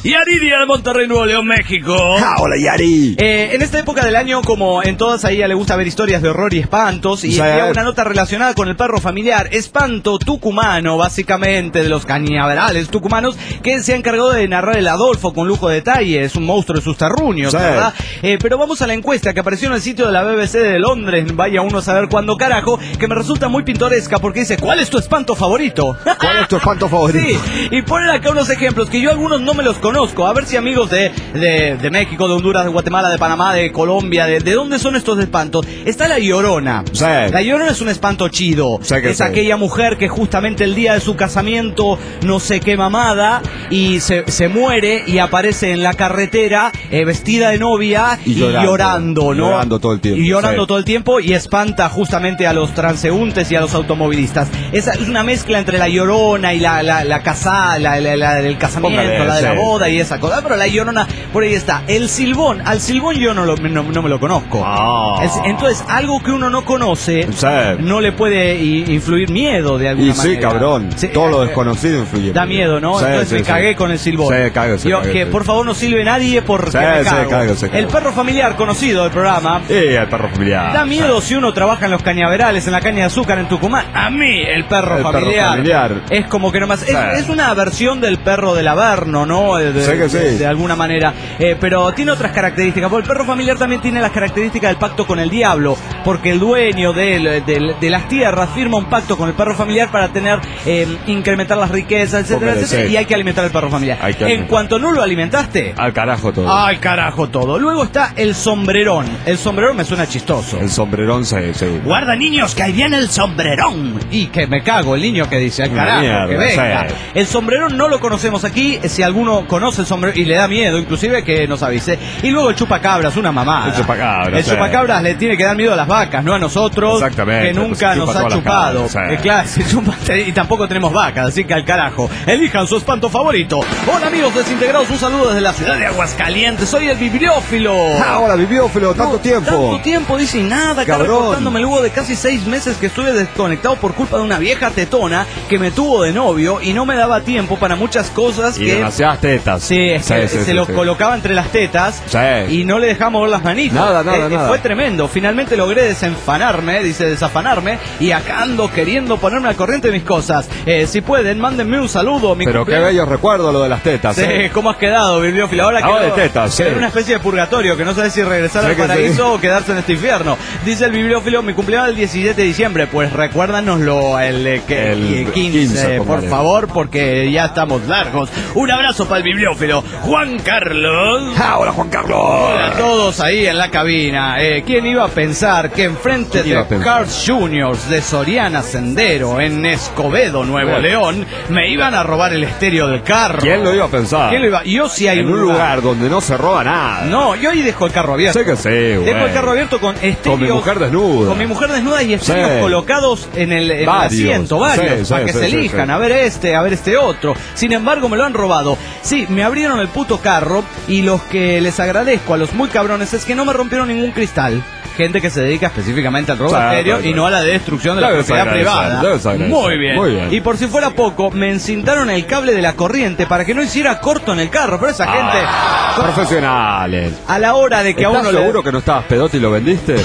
Yaridia de Monterrey, Nuevo León, México. Ah, hola, Yari. Eh, en esta época del año, como en todas, a ella le gusta ver historias de horror y espantos. Y Sí. había una nota relacionada con el perro familiar, espanto tucumano, básicamente, de los cañaverales tucumanos, que se ha encargado de narrar el Adolfo con lujo de detalle. Es un monstruo de sus terruños, Sí. ¿verdad? Eh, pero vamos a la encuesta que apareció en el sitio de la B B C de Londres. Vaya uno a saber cuándo carajo, que me resulta muy pintoresca porque dice, ¿cuál es tu espanto favorito? ¿Cuál es tu espanto favorito? Sí, y ponen acá unos ejemplos que yo algunos no me los conozco. A ver si amigos de, de, de México, de Honduras, de Guatemala, de Panamá, de Colombia, de, de dónde son estos espantos. Está la Llorona. Sí. La Llorona es un espanto chido. Sí que es sí. aquella mujer que justamente el día de su casamiento no sé qué mamada y se, se muere y aparece en la carretera eh, vestida de novia y, Y llorando. llorando, ¿no? Llorando todo el tiempo, Y llorando sí. todo el tiempo y espanta justamente a los transeúntes y a los automovilistas. Esa es una mezcla entre la Llorona y la, la, la casada, la, la, la del casamiento, Póngale, la de la sí. boda y esa cosa. Pero la Llorona, por ahí está. El silbón, al silbón yo no, lo, no, no me lo conozco. Ah. Es- entonces, algo que uno no conoce, Sí. no le puede i- influir miedo de alguna Y sí, manera. cabrón. Sí, Todo lo eh, desconocido influye. Da miedo, ¿no? Sí, Entonces sí, me sí. cagué con el silbón. Sí, cáguese, Yo, cáguese. que por favor no silbe nadie porque Sí, me sí, cago. cáguese, cáguese. El perro familiar conocido del programa. Y el perro familiar. Da miedo si uno trabaja en los cañaverales, en la caña de azúcar en Tucumán. A mí, el perro, El perro familiar, familiar. es como que nomás. Es, Sí. es una versión del perro del Averno, ¿no? De, de- Sí que sí. de- de alguna manera. Eh, pero tiene otras características. Porque el perro familiar también tiene las características del pacto con el diablo. Porque el dueño de, de- de las tierras firma un pacto con el perro familiar para tener, eh, incrementar las riquezas, etcétera, Póngale, etcétera. sí. Y hay que alimentar al perro familiar. Hay que En alimentar. cuanto no lo alimentaste. Al carajo todo. Al carajo todo. Luego está el sombrerón. El sombrerón me suena chistoso. El sombrerón se... se... Guarda, niños, que ahí viene el sombrerón. Y que me cago, el niño que dice, al Una carajo, mierda, que venga. sí. El sombrerón no lo conocemos aquí. Si alguno conoce el sombrerón y le da miedo, inclusive que nos avise. Y luego el chupacabras, una mamada. El chupacabras, El sí. chupacabras le tiene que dar miedo a las vacas, no a nosotros. Exactamente, Que nunca pues se nos chupa ha todas las chupado. cabras, sí. Eh, claro, se chupa, y tampoco tenemos vacas, así que al carajo. Elijan su espanto favorito. Hola amigos desintegrados, un saludo desde la ciudad de Aguascalientes. Soy el bibliófilo. Ah, hola, bibliófilo, tanto No, tiempo. Tanto tiempo, dice, y nada, Cabrón. cabrón. Cortándome luego de casi seis meses que estuve desconectado por culpa de una vieja tetona que me tuvo de novio y no me daba tiempo para muchas cosas Y que... demasiadas tetas. Sí, es que Sí, sí, se sí, los sí. colocaba entre las tetas Sí. y no le dejamos ver las manitas. Nada, nada, Eh, eh, nada. Fue tremendo. Finalmente logré desenfanarme, dice desafanarme, y acá ando queriendo ponerme al corriente de mis cosas. Eh, si pueden, mándenme un saludo. Mi Pero qué cumpleaños- bello recuerdo lo de las tetas. Sí, ¿eh? ¿cómo has quedado, bibliófilo? Ahora Ahora quedó- de tetas, sí. quedó en una especie de purgatorio que no sabes si regresar Sí al que paraíso sí. o quedarse en este infierno. Dice el bibliófilo, mi cumpleaños el diecisiete de diciembre. Pues recuérdanoslo el, eh, que- El el quince, quince, por póngale. favor, porque ya estamos largos. Un abrazo para el bibliófilo. Juan Carlos. Ah, hola, Juan Carlos. Hola a todos ahí en la cabina. Eh, ¿Quién iba a pensar que enfrente ¿Quién iba de a pensar? Carl's Juniors de Soriana Sendero en Escobedo, Nuevo Bueno. León, me iban a robar el estéreo del carro? ¿Quién lo iba a pensar? ¿Quién lo iba? Yo sí hay En un lugar donde no se roba nada. No, yo ahí dejo el carro abierto. Sé que sí, güey. Dejo el carro abierto con estéreos. Con mi mujer desnuda. Con mi mujer desnuda y estéreos Sí. colocados en el, en el Varios. asiento, varios, Sí, sí, para que sí, se sí, elijan, sí. a ver este, a ver este otro. Sin embargo, me lo han robado. Sí, me abrieron el puto carro y los que les agradezco a los muy cabrones es que no me rompieron ningún cristal. Gente que se dedica específicamente al robo Sí, estéreo sí, y sí. no a la destrucción de la Debes propiedad agradecer, privada. debes agradecer. Muy bien. Muy bien. Y por si fuera poco, me encintaron el cable de la corriente para que no hiciera corto en el carro. Pero esa gente, Ah, profesionales. a la hora de que a ¿Estás uno le... seguro que no estabas pedote y lo vendiste?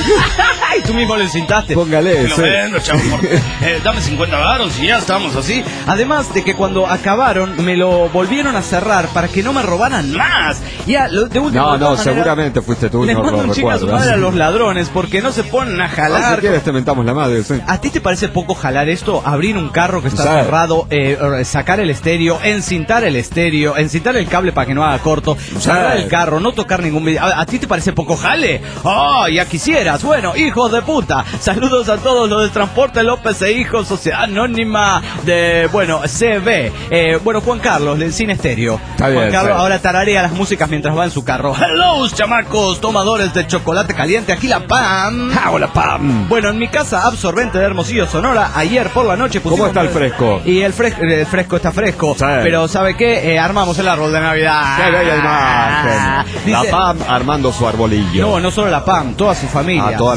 ¡Ay, tú mismo lo encintaste! Póngale, Me lo sí. vendo, chavo, por- eh, dame cincuenta varos y ya estamos así. Además de que cuando acabaron, me lo volvieron a cerrar para que no me robaran más. Ya, lo- de último, No, de no, todas maneras, seguramente fuiste tú, les no mando lo un chico a su recuerdas. madre a los ladrones porque no se ponen a Ah, jalar. si quieres te mentamos la madre, sí. ¿A ti te parece poco jalar esto? Abrir un carro que está Sí. cerrado, eh, sacar el estéreo, encintar el estéreo, encintar el cable para que no haga corto, cerrar el carro, no tocar ningún video. ¿A, a ti te parece poco jale? ¡Oh, ya quisieras! Bueno, hijos de puta, saludos a todos los de Transporte López e Hijos, Sociedad Anónima de, bueno, C B. Eh, bueno, Juan Carlos, del Cine Estéreo. Está bien, Juan Carlos está bien. ahora tararea las músicas mientras va en su carro. Hello, chamacos, tomadores de chocolate caliente, aquí la Pam. Ah, hola, Pam. Bueno, en mi casa absorbente de Hermosillo, Sonora, ayer por la noche pusimos... ¿Cómo está el fresco? Y el, fres- el fresco está fresco, Sí. pero ¿sabe qué? Eh, armamos el árbol de Navidad. Qué bella imagen. La Dice- Pam armando su arbolillo. No, no solo la Pam, toda su familia. Ah, toda la ciento familia.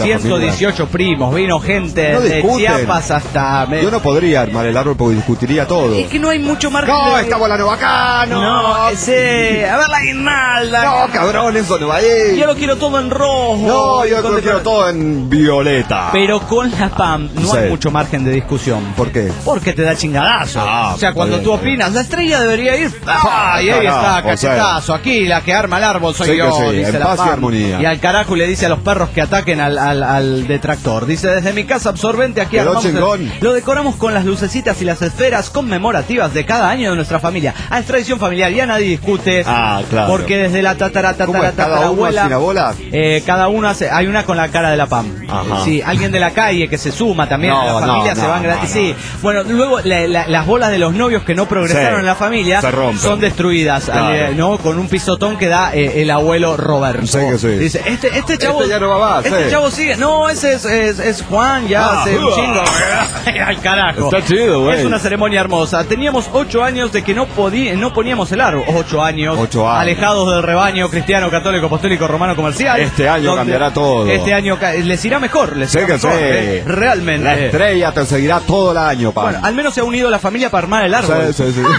dieciocho primos, vino gente No de discuten. Chiapas hasta... me- Yo no podría armar el árbol porque discutiría todo. Es que no hay mucho margen. No, de- esta bola no va acá, no. No, ese... A ver la guirnalda. No, cabrón, eso no va ahí. Yo lo quiero todo en rojo. No, yo Con lo quiero decora- todo en violeta. Pero con la P A M no Sí. hay mucho margen de discusión. ¿Por qué? Porque te da chingadazo. Ah, o sea, está cuando bien, tú está bien. opinas, la estrella debería ir. ¡Ah! Y ahí Carajo, está, o sea. cachetazo. Aquí la que arma el árbol soy Sí que yo. sí, dice en la paz y P A M. armonía. Y al carajo le dice a los perros que ataquen al, al, al detractor. Dice, desde mi casa absorbente aquí Quedó armamos el- chingón. lo decoramos con las lucecitas y las esferas conmemorativas de cada año de nuestra familia. Ah, es tradición familiar, ya nadie discute. Ah, claro. Porque desde la tatara, ¿Cómo tatara, es? ¿Cada uno tatarabuela, así la bola? eh, cada uno hace, hay una con la cara de la P A M. Ajá. Sí, alguien de la calle que se suma también No, a la no, familia se no, van no, gratis. no. Sí, bueno, luego la- la- las bolas de los novios que no progresaron Sí, en la familia se rompen. son destruidas, Claro. eh, ¿no? Con un pisotón que da eh, el abuelo Roberto. Sí que sí. Dice, este, este chavo. Este ya no va más, Este sí. chavo sigue. No, ese es, es, es Juan, ya Ah, hace un uh. chingo. Al carajo. Está chido, güey. Es una ceremonia hermosa. Teníamos ocho años de que no podí, no poníamos el árbol. Ocho años. Ocho años. Alejados del rebaño cristiano, católico, apostólico, romano, comercial. Este año donde- cambiará todo. Este año ca- les irá mejor. Les Sí irá que mejor, sí. eh, realmente. La estrella te seguirá todo el año, pa. Bueno, al menos se ha unido la familia para armar el árbol. Sí, sí, sí.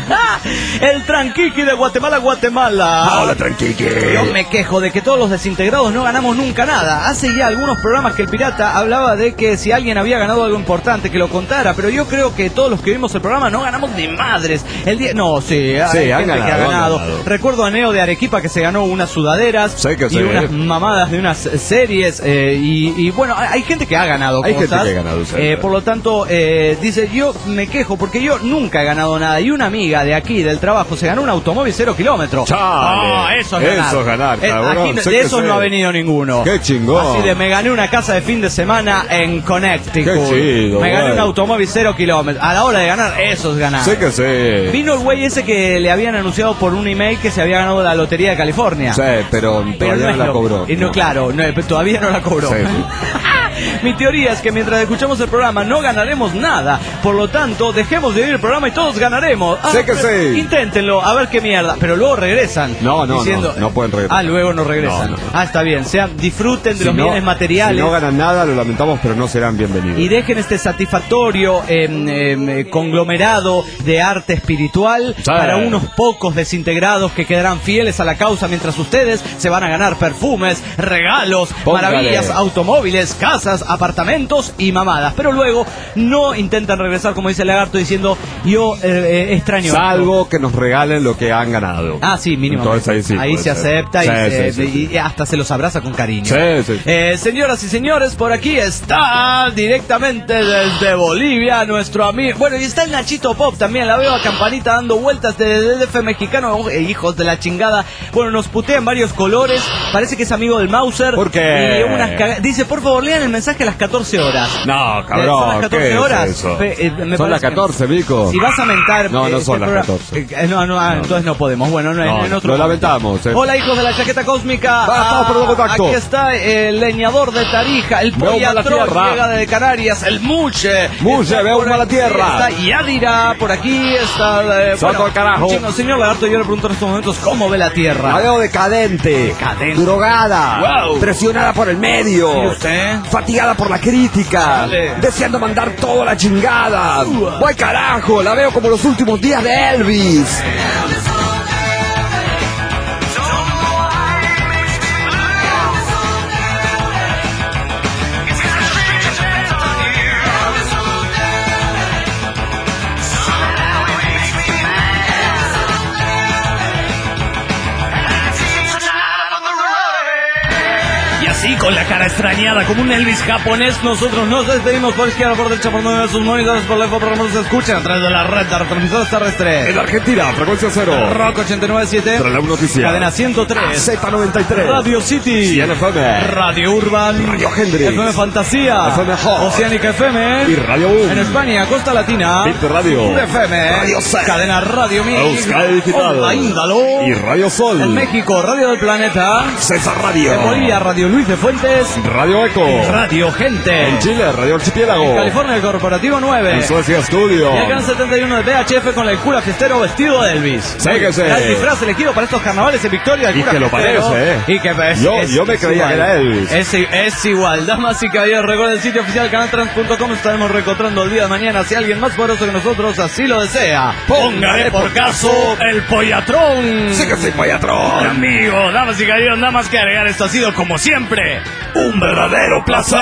El Tranquiqui de Guatemala, Guatemala. Hola, Tranquiqui. Yo me quejo de que todos los desintegrados no ganamos nunca nada. Hace ya algunos programas que el pirata hablaba de que si alguien había ganado algo importante que lo contara, pero yo creo que todos los que vimos el programa no ganamos ni madres. El día no, sí, hay Sí, han gente que ha ganado, han ganado. ganado. Recuerdo a Neo de Arequipa que se ganó unas sudaderas Sí que y sí. unas mamadas de unas series eh, y, y bueno, hay, hay gente que ha ganado Hay cosas. gente que ha ganado, sí. Eh, por lo tanto, eh, dice, yo me quejo porque yo nunca he ganado nada. Y una amiga de aquí, del trabajo, se ganó un automóvil cero kilómetros. Chale. Ah, eso es ganar. Eso es ganar, Eh, cabrón. aquí Sí de que esos sí. no ha venido ninguno. Qué chingón. Así de, me gané una casa de fin de semana en Connecticut. Qué chido, me gané güey. un automóvil cero kilómetros. A la hora de ganar, eso es ganar. Sí que sí. Vino el güey ese que le habían anunciado por un email que se había ganado la lotería de California. Sí, pero, Pero todavía no, no, es la lo- cobró. eh, no, claro, no, pero todavía no la cobró. Sí, sí. Mi teoría es que mientras escuchamos el programa no ganaremos nada. Por lo tanto, dejemos de oír el programa y todos ganaremos. Ah, Sé que pero sí. Inténtenlo, a ver qué mierda. Pero luego regresan. No, no, diciendo, no, no pueden regresar. Ah, luego no regresan. No, no. Ah, está bien. Sean, disfruten de Si los no- bienes materiales. Si no ganan nada, lo lamentamos, pero no serán bienvenidos. Y dejen este satisfactorio em, em, conglomerado de arte espiritual Sí. para unos pocos desintegrados que quedarán fieles a la causa mientras ustedes se van a ganar perfumes, regalos, Póngale. maravillas, automóviles, casas, apartamentos y mamadas. Pero luego no intentan regresar, como dice el lagarto, diciendo yo eh, eh, extraño esto". Salvo que nos regalen lo que han ganado. Ah, sí, mínimo. Entonces ahí sí puede se ser. acepta Sí, y, se- sí, sí, sí. y hasta se los abraza con cariño. Sí, sí. Eh, señoras y señores, por aquí está directamente desde Bolivia nuestro amigo. Bueno, y está el Nachito Pop también. La veo a Campanita dando vueltas de D F mexicano. Oh, eh, hijos de la chingada. Bueno, nos putean varios colores. Parece que es amigo del Mauser. ¿Por qué? Y unas caga- Dice, por favor, lean el mensaje a las catorce horas. No, Eh, cabrón, son las catorce ¿qué es horas. eso? Pe- eh, me Son las parece que- catorce, Mico. Si vas a mentar. No, no eh, son este las programa- catorce. eh, no, no, ah, entonces no podemos. Bueno, no, No, en, en otro lo momento. lamentamos, eh. Hola, hijos de la chaqueta cósmica. Va, estamos Ah, perdiendo contacto. Aquí está el leñador de Tarija, el Veo mala Pollatrón, tierra. llega de Canarias, el Muche. Muche, Está veo por mala aquí, tierra. Está Yadira, por aquí está. Eh, Saco al carajo. chingo, señor Lagarto, yo le pregunto en estos momentos cómo ve la tierra. La veo decadente, Decadente. drogada, Wow. presionada por el medio, ¿Y usted? fatigada por la crítica, Dale. deseando mandar toda la chingada. ¡Guay carajo! La veo como los últimos días de Elvis. Y así, con la cara extrañada, como un Elvis japonés, nosotros nos despedimos por izquierda, por derecha, por nueve de sus monitores, por lejos, por nos escuchan a través de la red de retransmisores terrestres. En Argentina, frecuencia cero. Rock ochenta y nueve punto siete, Tras la noticia. Cadena ciento tres, Z noventa y tres. Radio City, Cien F M. Radio Urban, Radio Hendrix. F M Fantasía, F M Hot. Oceánica F M, Y Radio U. en España, Costa Latina, Bit Radio. Sur F M, Radio Set. Cadena Radio Mix, Euskadi Digital. Onda Índalo, Y Radio Sol. en México, Radio del Planeta, César Radio. en Bolivia, Radio Luis de Foz, Fuentes, Radio Eco. Radio Gente. En Chile, Radio Archipiélago. En California, el Corporativo nueve. En Suecia, Estudio. Y el canal setenta y uno de V H F con el cura fiestero vestido de Elvis. Séguese. Era el disfraz elegido para estos carnavales en Victoria. El Y cura que lo fiestero. parece, ¿eh? Y que es, Yo, es, yo me es creía igual. que era Elvis. Es, es igual. Damas y caballeros, recuerden el sitio oficial canal trans punto com. Estaremos reencontrando el día de mañana. Si alguien más poderoso que nosotros así lo desea, póngale por caso el Pollatrón. Sí que soy Pollatrón. Amigo, damas y caballeros, nada más que agregar. Esto ha sido, como siempre, un verdadero placer.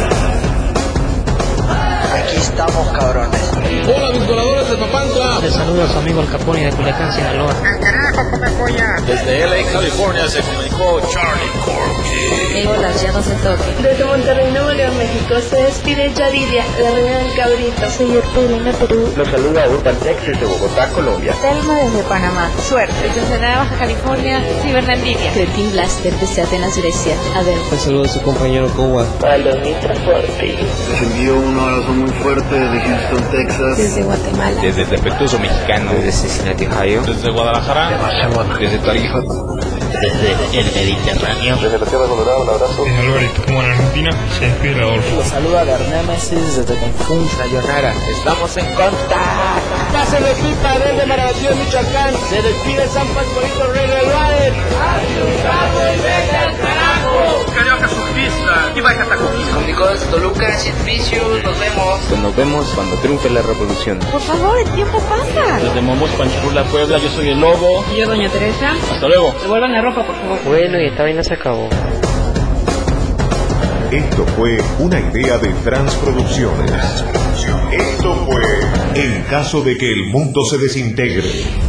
Aquí estamos, cabrones. Hola, mis voladores de Papantla. Les saluda a su amigo El Capone de Culiacán, Sinaloa. ¡Al carajo, come polla! Desde L A, California, se comunicó Charlie Corky. Hola, ya no se toque. Desde Monterrey, Nuevo León, México, se despide Yaridia, la reina del cabrito. Soy Arturina, Perú. Los saluda Urban Texas de Bogotá, Colombia. Telma desde Panamá. Suerte. Desde Ensenada, Baja California, Cibernaldivia. The Team Blaster desde Atenas, Grecia. Adel. Un saludo a su compañero Kowa. Para los mi transporte. Les envío un abrazo muy fuerte desde Houston, Texas. Desde Guatemala. Desde el Defectuoso Mexicano. Desde Cincinnati, Ohio. Desde Guadalajara. Desde Tarija. Desde el Mediterráneo. Desde la Tierra Colorada, un abrazo. Desde Alvarito, como en Argentina, se despide Adolfo. Los saluda Bernémesis desde Cancún, Sayonara. Estamos en contacto. Pase de pipa desde Marabatío, Michoacán. Se despide San Pascualito Rey del Valle. ¡Ayudado y vete al carajo! Carioca surfista y baja tacuquista. Comunicó desde Toluca, Cienficios, nos vemos. Pues nos vemos cuando triunfe la revolución. Por favor, el tiempo pasa. Desde Momos, Panchurula, Puebla, yo soy el Lobo. Y yo, Doña Teresa. Hasta luego. Devuelvan la ropa, por favor. Bueno, y esta vaina se acabó. Esto fue una idea de Transproducciones. Esto fue En caso de que el mundo se desintegre.